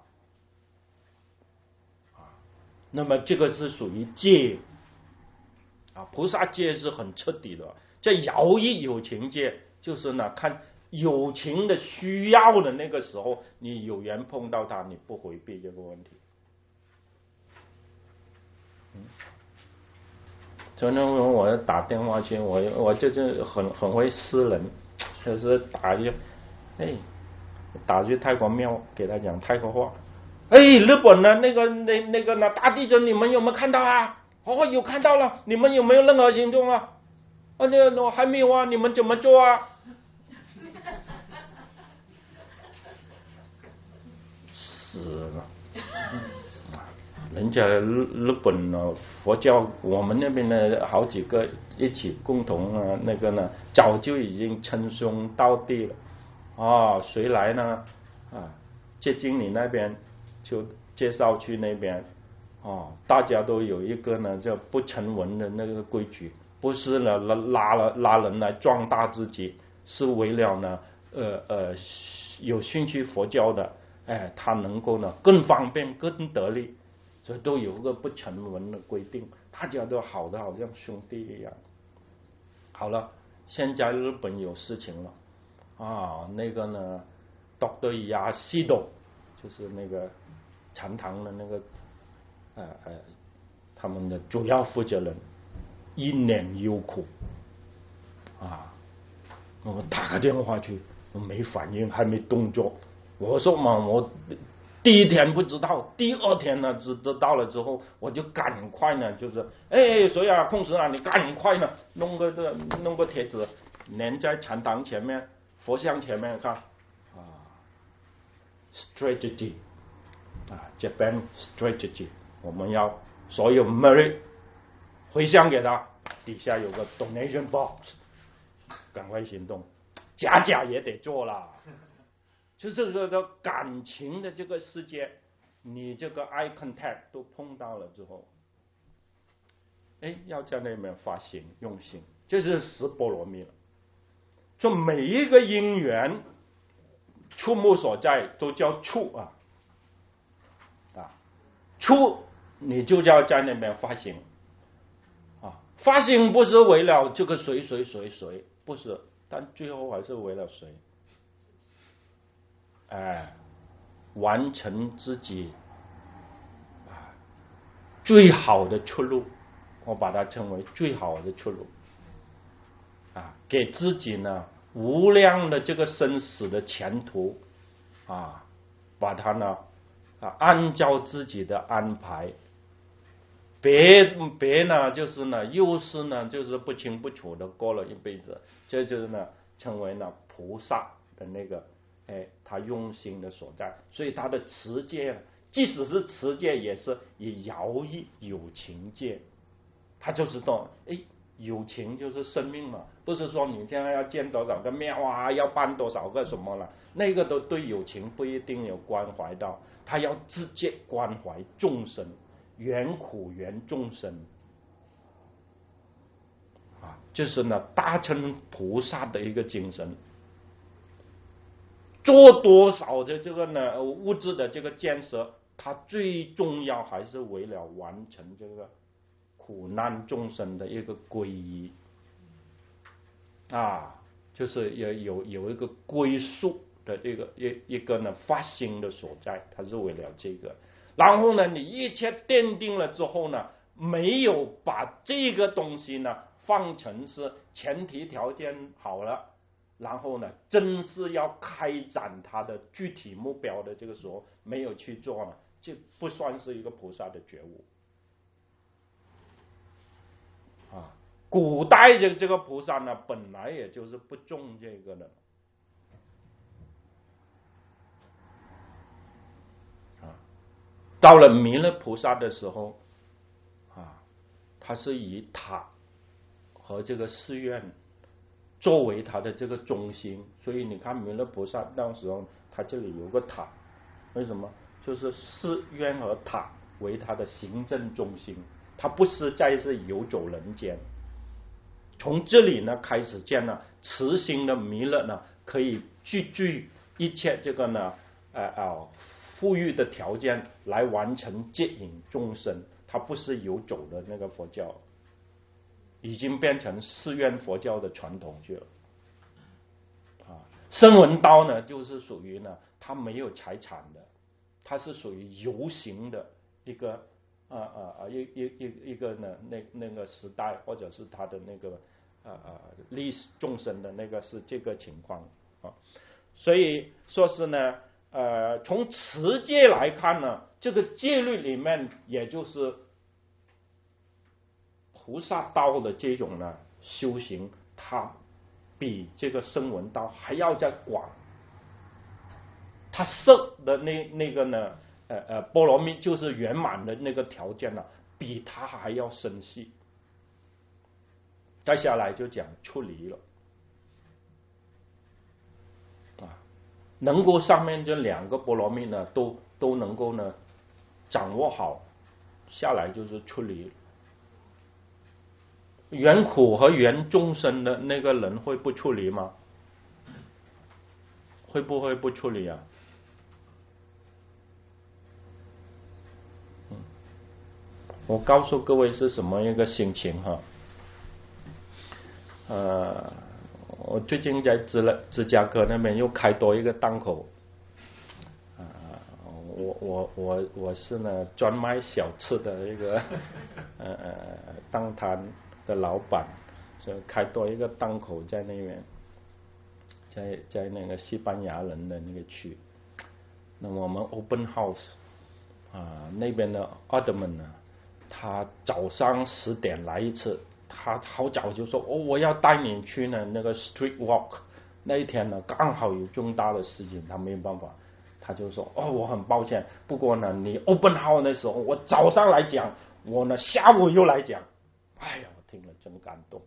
[SPEAKER 1] 啊，那么这个是属于戒啊，菩萨戒是很彻底的。这饶益有情戒，就是呢，看有情的需要的那个时候，你有缘碰到它，你不回避这个问题。嗯，昨天我打电话去，我我就是很很会私人，就是打一哎。打去泰国庙给他讲泰国话，哎，日本的那个那那个呢大地震你们有没有看到啊？哦，有看到了，你们有没有任何行动啊？啊，那我还没有啊，你们怎么做啊？死了，人家日日本呢佛教，我们那边的好几个一起共同啊那个呢，早就已经称兄道弟了。啊，谁来呢？啊，接近你那边就介绍去那边，哦，大家都有一个呢叫不成文的那个规矩，不是呢拉拉了拉人来壮大自己，是为了呢呃呃有兴趣佛教的，哎，他能够呢更方便更得力，所以都有一个不成文的规定，大家都好的好像兄弟一样。好了，现在日本有事情了啊，那个呢 Doctor Yasuda 就是那个禅堂的那个呃呃他们的主要负责人一脸忧苦啊，我打个电话去没反应，还没动作，我说嘛，我第一天不知道，第二天呢知知道了之后，我就赶快呢就是哎谁啊空师啊，你赶快呢弄个这弄个帖子粘在禅堂前面佛像前面看啊 strategy 啊 Japan strategy， 我们要所有 merit 回向给他，底下有个 donation box， 赶快行动，假假也得做啦。就是这个感情的这个世界，你这个 eye contact 都碰到了之后，哎，要在那边发心用心，就是十波罗蜜了。就每一个因缘触目所在都叫触啊啊，触你就要在那边发心啊，发心不是为了这个谁谁谁谁，不是，但最后还是为了谁？哎，完成自己啊最好的出路，我把它称为最好的出路啊，给自己呢无量的这个生死的前途啊，把它呢啊按照自己的安排，别别呢就是呢又是呢就是不清不楚的过了一辈子，这就是呢成为了菩萨的那个。哎，他用心的所在，所以他的持戒，即使是持戒，也是以摇曳有情戒。他就知道，哎，有情就是生命嘛，不是说你现在要建多少个庙啊，要办多少个什么了，那个都对有情不一定有关怀到。他要直接关怀众生，缘苦缘众生啊，就是呢大乘菩萨的一个精神。做多少的这个呢物质的这个建设，它最重要还是为了完成这个苦难众生的一个皈依啊，就是有有有一个归宿的这个一一个呢发心的所在，它是为了这个。然后呢，你一切奠定了之后呢，没有把这个东西呢放成是前提条件好了。然后呢，真是要开展他的具体目标的这个时候，没有去做呢，就不算是一个菩萨的觉悟啊。古代的这个菩萨呢，本来也就是不重这个的啊。到了弥勒菩萨的时候啊，他是以塔和这个寺院作为他的这个中心，所以你看弥勒菩萨那时候他这里有个塔，为什么？就是寺院和塔为他的行政中心，他不是再是游走人间。从这里呢开始见了慈心的弥勒呢，可以具具一切这个呢呃呃富裕的条件来完成接引众生，他不是游走的那个佛教。已经变成寺院佛教的传统去了啊。声闻道呢，就是属于呢，它没有财产的，它是属于游行的一个啊啊啊一一一一个呢那那个时代，或者是它的那个啊啊历史众生的那个是这个情况啊。所以说是呢，呃，从持戒来看呢，这个戒律里面，也就是菩萨道的这种呢修行，它比这个声闻道还要再广。它摄的那那个呢，呃呃，波罗蜜就是圆满的那个条件呢，比它还要深细。再下来就讲出离了，啊，能够上面这两个波罗蜜呢，都都能够呢， 掌握好，下来就是出离。缘苦和缘众生的那个人会不出离吗？会不会不出离啊？嗯，我告诉各位是什么一个心情哈。呃，我最近在芝芝加哥那边又开多一个档口。我我我我是呢专卖小吃的一个呃呃档摊的老板，就开多一个档口在那边，在在那个西班牙人的那个区。那么我们 open house 啊，那边的 Alderman 呢，他早上十点来一次，他好早就说哦，我要带你去呢那个 street walk。那一天呢刚好有重大的事情，他没有办法。他就说哦，我很抱歉，不过呢，你 open house 的时候，我早上来讲，我呢下午又来讲。哎呀，我听了真感动。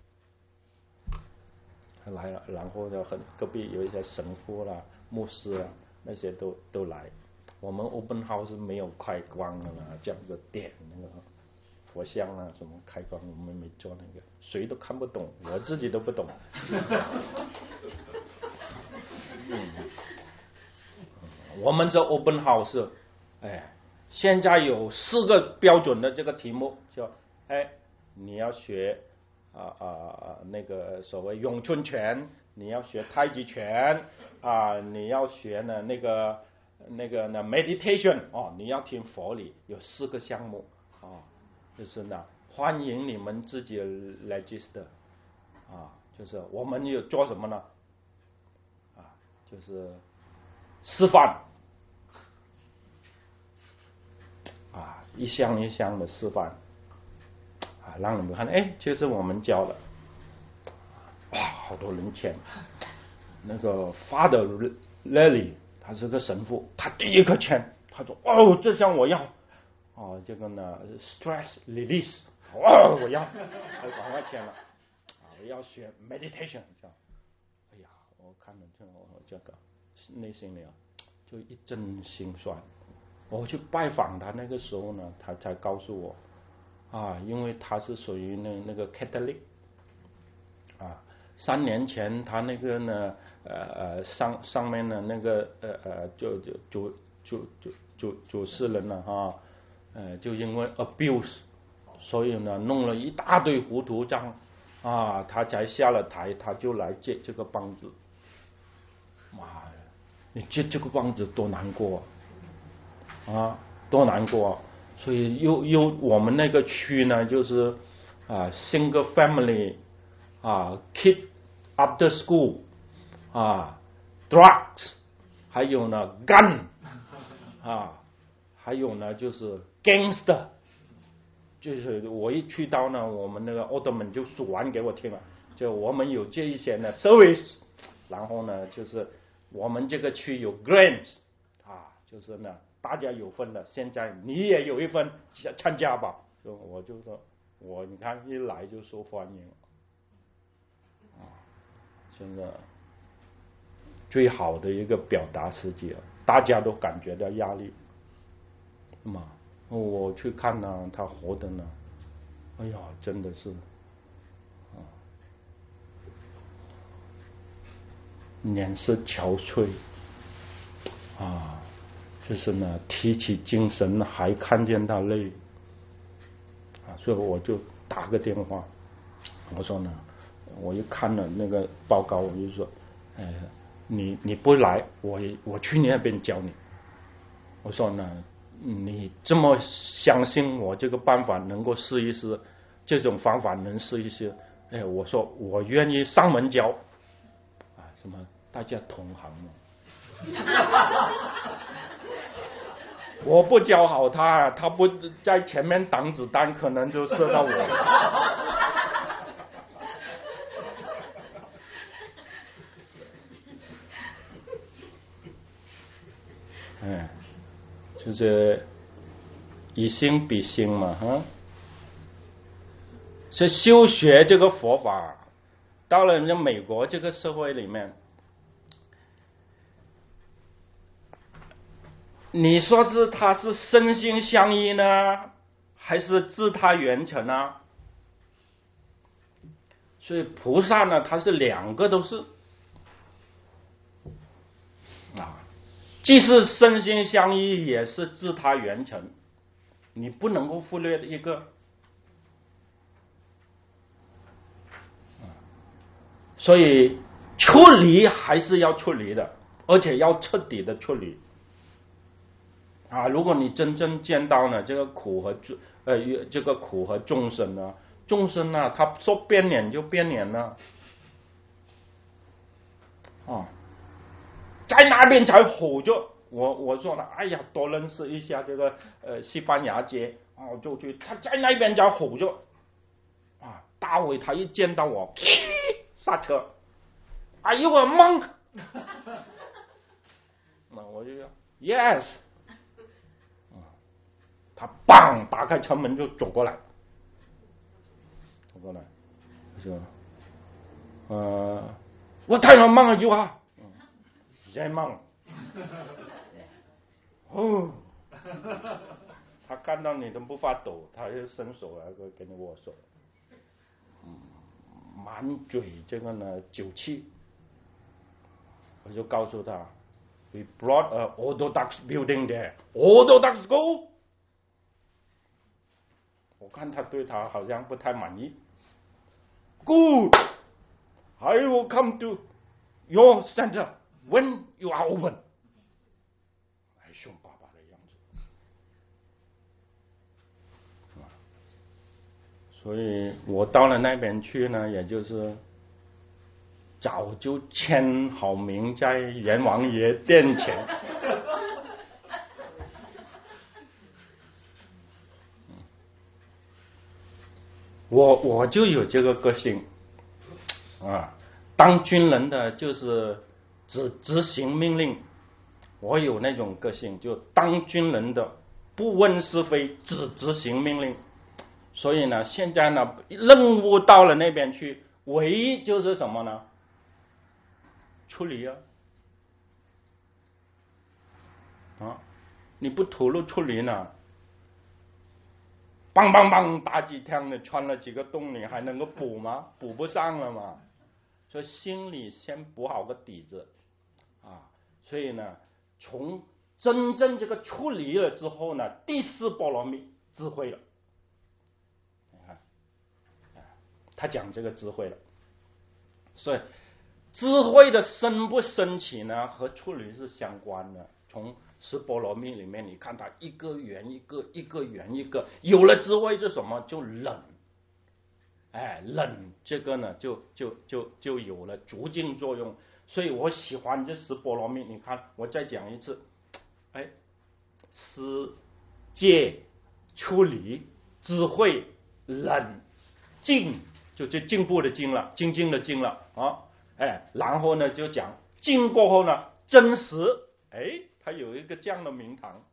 [SPEAKER 1] 他来了，然后呢，很隔壁有一些神父啦、牧师啦，那些都都来。我们 open house 是没有开光的啦，这样子点那个佛像啊，什么开光，我们没做那个，谁都看不懂，我自己都不懂。嗯。我们是 open house， 哎，现在有四个标准的这个题目，就哎，你要学啊啊那个所谓咏春拳，你要学太极拳啊，你要学呢那个那个呢 meditation 哦，你要听佛理，有四个项目啊，就是呢欢迎你们自己 register 啊，就是我们有做什么呢？啊，就是示范啊，一项一项的示范啊，让你们看，哎，就是我们教的，哇，好多人签。那个 Father Lely 他是个神父，他第一个签，他说哦，这项我要，哦，这个呢 stress release， 哦，我要，他赶快签了，啊，我要学 meditation， 这样，哎呀，我看了这我这个内心里啊，就一阵心酸。我去拜访他那个时候呢，他才告诉我啊，因为他是属于那那个 Catholic 啊，三年前他那个呢呃呃上上面的那个呃呃就就就就就就主事人了哈，呃就因为 abuse， 所以呢弄了一大堆糊涂账啊，他才下了台，他就来接这个棒子。妈呀，你接这个棒子多难过啊，多难过！所以又又我们那个区呢，就是啊 single family 啊 kid after school 啊 drugs， 还有呢 gun 啊，还有呢就是 gangster， 就是我一去到呢，我们那个 Alderman 就数完给我听了，就我们有这一些呢 service， 然后呢就是我们这个区有 grants 啊，就是呢大家有份的，现在你也有一份参加吧。就我就说，我你看一来就受欢迎啊，现在最好的一个表达时机，大家都感觉到压力。那么我去看呢，他活的呢，哎呀，真的是啊，脸色憔悴啊。就是呢，提起精神还看见他累啊，所以我就打个电话，我说呢，我一看了那个报告，我就说，哎，你你不来，我我去你那边教你。我说呢，你这么相信我这个办法能够试一试，这种方法能试一试，哎，我说我愿意上门教啊，什么大家同行嘛。我不教好他，他不在前面挡子弹，可能就射到我。哎，就是以心比心嘛，哈。是修学这个佛法，到了人家美国这个社会里面， 你说是他是身心相依呢，还是自他圆成啊？所以菩萨呢，他是两个都是啊，既是身心相依，也是自他圆成，你不能够忽略一个。所以出离还是要出离的，而且要彻底的出离啊！如果你真正见到呢这个苦和呃这个苦和众生呢，众生呢他说变脸就变脸了啊，在那边才吼着我我说了，哎呀，多认识一下这个呃西班牙街啊，就去他在那边才吼着啊，大伟他一见到我，刹车，哎呦我懵，那我就说 yes， 他棒打开车门就走过来，走过来，我说，呃，我太阳懵了句话，真懵，哦，他看到你都不发抖，他就伸手来跟你握手，嗯。满嘴这个呢酒气，我就告诉他 ，We brought a Orthodox building there, Orthodox school。我看他对他好像不太满意。Good, I will come to your center when you are open。还凶巴巴的样子。所以我到了那边去呢，也就是早就签好名在阎王爷殿前。我我就有这个个性啊，当军人的就是只执行命令，我有那种个性，就当军人的不问是非，只执行命令。所以呢，现在呢，任务到了那边去，唯一就是什么呢？处理啊，啊，你不投入处理呢，梆梆梆打几枪的，穿了几个洞，你还能够补吗？补不上了嘛。所以心里先补好个底子啊。所以呢，从真正这个处理了之后呢，第四波罗蜜智慧了。他讲这个智慧了，所以智慧的升不升起呢，和处理是相关的。从十波罗蜜里面，你看它一个圆一个，一个圆一个。有了智慧是什么？就冷，哎，冷这个呢，就就就就有了逐境作用。所以我喜欢这十波罗蜜。你看，我再讲一次，哎，施、戒、处理、智慧、冷、静。就是进步的进了，精进的进了啊，哎，然后呢就讲进过后呢，真实，哎，它有一个这样的名堂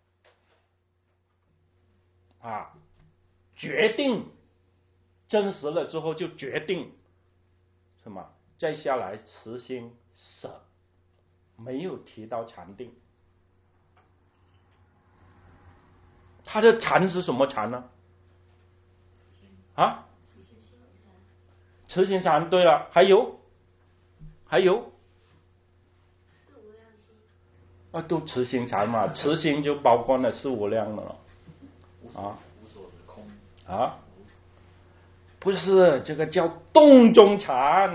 [SPEAKER 1] 啊，决定真实了之后就决定什么？再下来慈心舍，没有提到禅定，它的禅是什么禅呢？啊？慈心禅，对了，还有还有啊，都慈心禅嘛，慈心就包括了四无量了啊啊，不是这个叫洞中禅，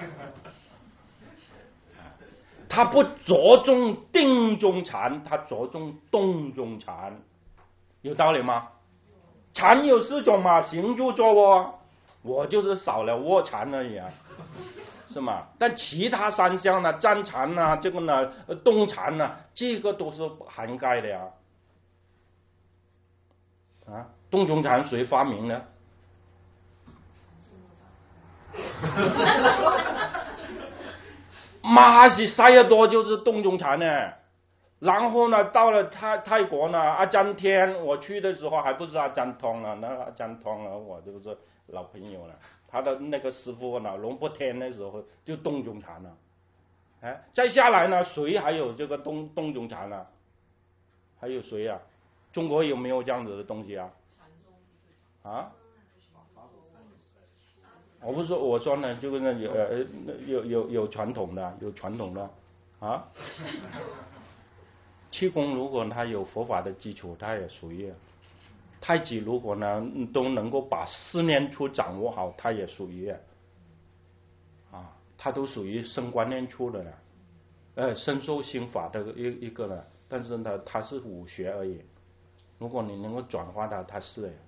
[SPEAKER 1] 它不着重定中禅，它着重洞中禅，有道理吗？禅有四种嘛，行住坐卧。我就是少了卧禅而已啊，是吗？但其他三项呢，站禅呢，这个呢，动禅呢，这个都是涵盖的呀。啊，洞中禅谁发明的？马哈西塞尔多就是洞中禅呢。然后呢，到了泰泰国呢，阿占天，我去的时候还不是阿占通了，那阿占通了，我就是老朋友了。他的那个师傅呢，龙波天那时候就洞中禅了。哎，再下来呢，谁还有这个洞洞中禅了？ 还有谁啊？中国有没有这样子的东西啊？啊？我不是说，我说呢，就是呢有呃有有有传统的，有传统的啊。气功如果它有佛法的基础，它也属于；太极如果呢都能够把四念处掌握好，它也属于啊，它都属于升观念处的了，呃，深受心法的一一个了。但是呢，它是武学而已。如果你能够转化它，它是的。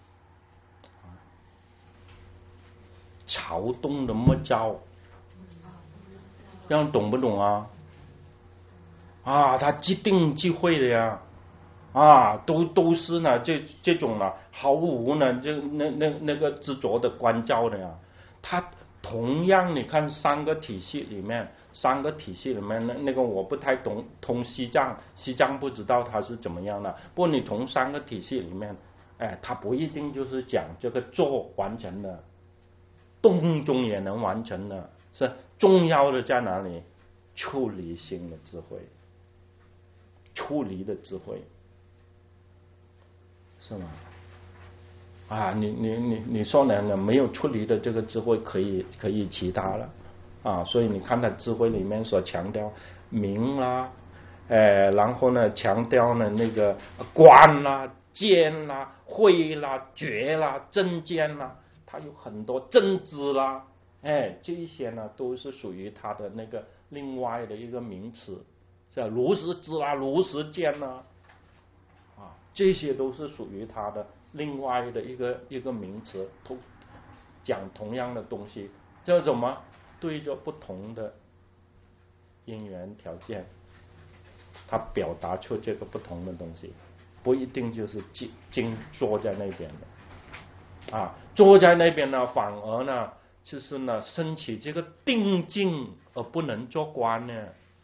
[SPEAKER 1] 潮动的么招，这样懂不懂啊？啊，他即定即会的呀，啊，都都是呢，这这种呢，毫无呢，就那那那个执着的关照的呀。他同样，你看三个体系里面，三个体系里面，那那个我不太懂，通西藏，西藏不知道它是怎么样的。不过你同三个体系里面，哎，它不一定就是讲这个做完成的。动中也能完成的，是重要的在哪里？处离心的智慧，处离的智慧，是吗？啊，你你你你说呢？没有处离的这个智慧，可以可以其他了啊。所以你看它智慧里面所强调明啦，呃，然后呢强调呢那个观啦、见啦、慧啦、觉啦、真见啦。它有很多真知啦，哎，这一些呢都是属于它的那个另外的一个名词，是吧？如实知啦，如实见啦，啊，这些都是属于它的另外的一个一个名词，都讲同样的东西，叫什么？对着不同的因缘条件，它表达出这个不同的东西，不一定就是静静坐在那边的。啊，坐在那边呢，反而呢，就是呢，升起这个定境，而不能做观呢。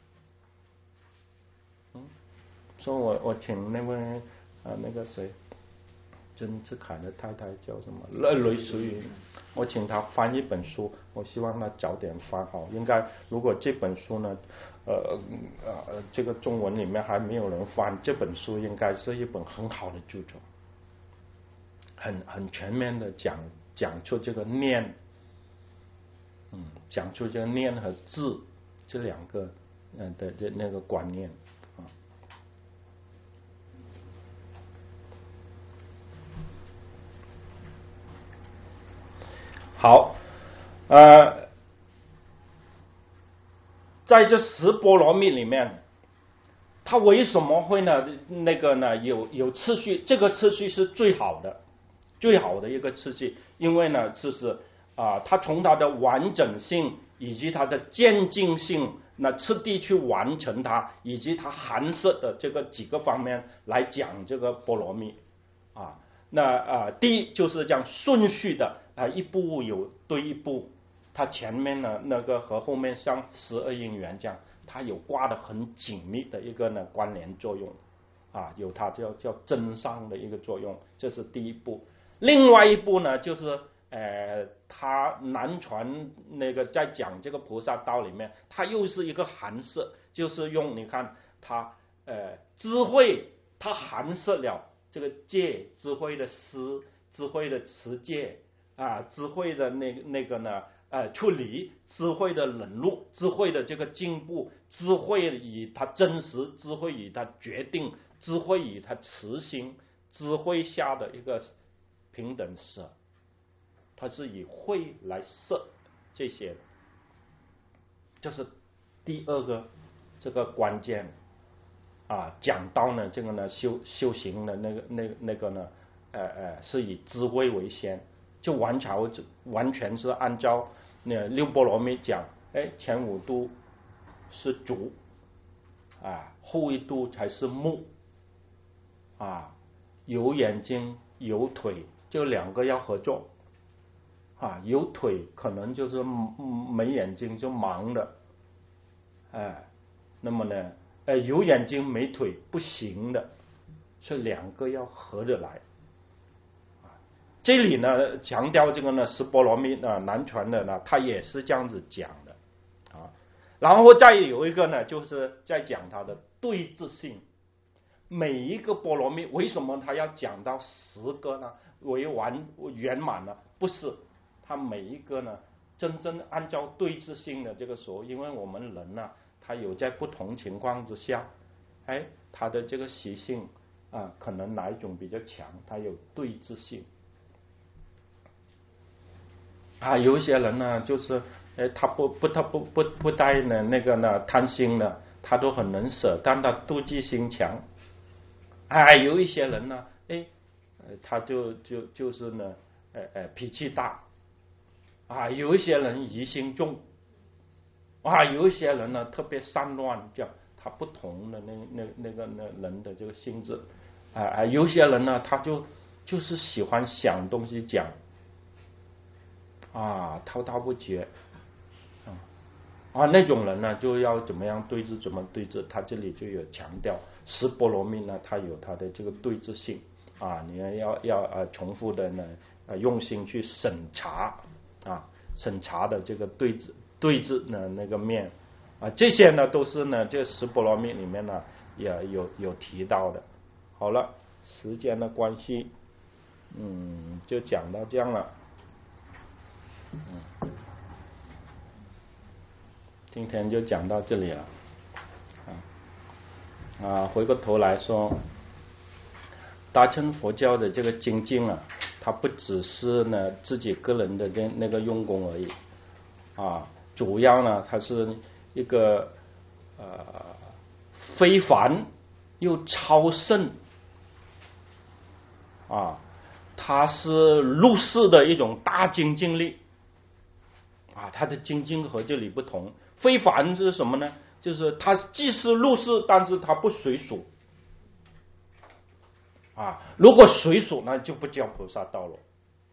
[SPEAKER 1] 嗯，所以我我请那位啊那个谁，甄志凯的太太叫什么？雷淑云，我请他翻一本书，我希望他早点翻好。应该如果这本书呢，呃呃这个中文里面还没有人翻，这本书应该是一本很好的著作。很很全面的讲讲出这个念，嗯，讲出这个念和智这两个嗯的这那个观念啊。好，呃，在这十波罗蜜里面，它为什么会呢？那个呢有有次序，这个次序是最好的。最好的一个次序，因为呢，就是啊，它从它的完整性以及它的渐进性，那次第去完成它，以及它含摄的这个几个方面来讲这个波罗蜜啊。那啊，第一就是这样顺序的啊，一步有对一步，它前面呢那个和后面像十二因缘这样，它有挂的很紧密的一个呢关联作用啊，有它叫叫真上的一个作用，这是第一步。另外一步呢，就是呃，他南传那个在讲这个菩萨道里面，它又是一个含摄，就是用你看它呃智慧，它含摄了这个戒，智慧的思，智慧的持戒啊，智慧的那那个呢呃处理，智慧的忍辱，智慧的这个进步，智慧以它真实，智慧以它决定，智慧以它持心，智慧下的一个平等摄，它是以慧来摄这些，这是第二个这个关键啊。讲到呢这个呢修修行的那个那那个呢呃呃是以智慧为先，就完全完全是按照那六波罗蜜讲，哎，前五度是足啊，后一度才是目啊，有眼睛有腿。就两个要合作啊，有腿可能就是没眼睛就盲的，哎，那么呢，呃，有眼睛没腿不行的，是两个要合得来。这里呢强调这个呢十波罗蜜呢南传的呢，它也是这样子讲的啊。然后再有一个呢，就是在讲它的对治性， 每一个波罗蜜为什么他要讲到十个呢？为完圆满呢？不是，他每一个呢，真正按照对峙性的这个说，因为我们人呢，他有在不同情况之下，哎，他的这个习性啊，可能哪一种比较强，他有对峙性。啊，有一些人呢，就是哎，他不不他不不不带呢那个呢贪心的，他都很能舍，但他妒忌心强。哎，有一些人呢，哎，他就就就是呢，哎哎脾气大。啊，有一些人疑心重。啊，有一些人呢特别散乱，这样他不同的那那那个那人的这个性质。啊啊，有些人呢，他就就是喜欢想东西讲。啊，滔滔不绝。啊，那种人呢，就要怎么样对峙，怎么对峙。他这里就有强调，十波罗蜜呢，它有它的这个对峙性啊，你要要呃重复的呢，呃用心去审查啊，审查的这个对峙对峙呢那个面啊，这些呢都是呢这十波罗蜜里面呢也有有提到的。好了，时间的关系，嗯，就讲到这样了。嗯。今天就讲到这里了，啊，啊，回过头来说，大乘佛教的这个精进啊，它不只是呢自己个人的那那个用功而已，啊，主要呢它是一个呃非凡又超胜，啊，它是入世的一种大精进力，啊，它的精进和这里不同。非凡是什么呢？就是它既是入世，但是它不随俗。啊，如果随俗，那就不叫菩萨道了。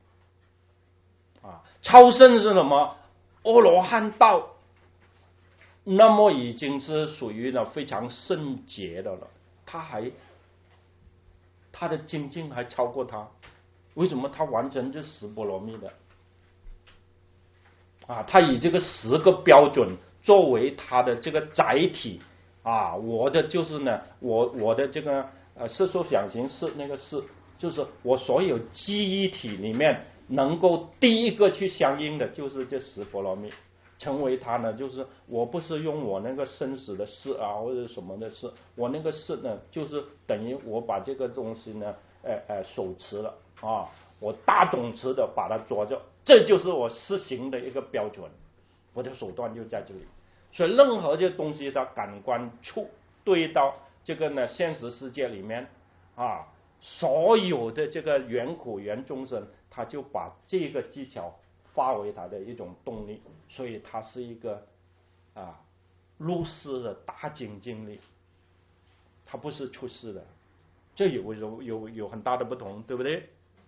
[SPEAKER 1] 啊，超胜是什么？阿罗汉道，那么已经是属于呢非常圣洁的了。他还他的精进还超过他，为什么？他完成这十波罗蜜的。啊，他以这个十个标准作为他的这个载体啊，我的就是呢，我我的这个呃色受想行识那个识，就是我所有记忆体里面能够第一个去相应的就是这十波罗蜜，成为他呢，就是我不是用我那个生死的识啊或者什么的识，我那个识呢，就是等于我把这个东西呢，呃呃手持了啊，我大总持的把它捉着，这就是我施行的一个标准，我的手段就在这里。所以任何这东西的感官触对到这个呢现实世界里面啊，所有的这个缘苦缘众生，他就把这个技巧发为他的一种动力，所以它是一个啊入世的大精进力，它不是出世的，这有有有有很大的不同，对不对？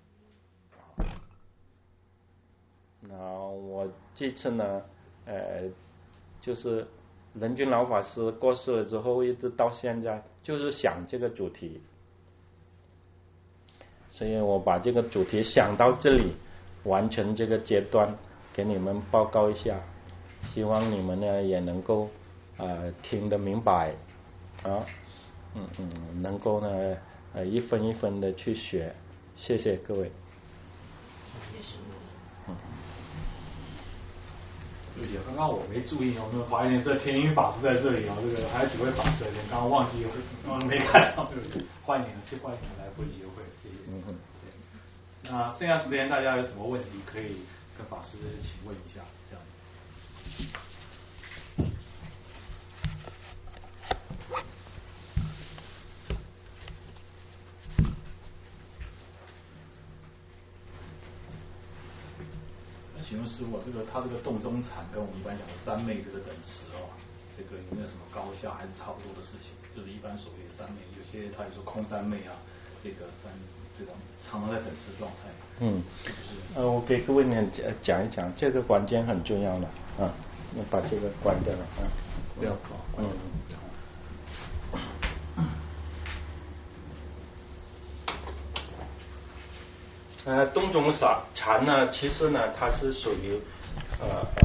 [SPEAKER 1] 那我这次呢，呃，就是仁君老法师过世了之后，一直到现在就是想这个主题，所以我把这个主题想到这里，完成这个阶段，给你们报告一下，希望你们呢也能够呃听得明白啊，嗯嗯，能够呢呃一分一分的去学，谢谢各位。
[SPEAKER 2] 谢谢。嗯。对不起，刚刚我没注意，我们华严社天音法师在这里啊，这个还有几位法师，刚刚忘记，嗯，没看到，对不起，欢迎，谢欢迎来会集会，谢谢。嗯嗯。那剩下时间大家有什么问题可以跟法师请问一下，这样。请问师父，这个他这个洞中禅跟我们一般讲的三昧这个等词哦，这个有没有什么高下，还是差不多的事情？就是一般所谓的三昧，有些他有说空三昧啊，这个三这种常常在等持状态。嗯，是不是？
[SPEAKER 1] 呃，我给各位呢讲一讲，这个关键很重要的啊，你把这个关掉了啊，
[SPEAKER 2] 不要搞，嗯。
[SPEAKER 1] 呃，洞中禅呢，其实呢，它是属于呃。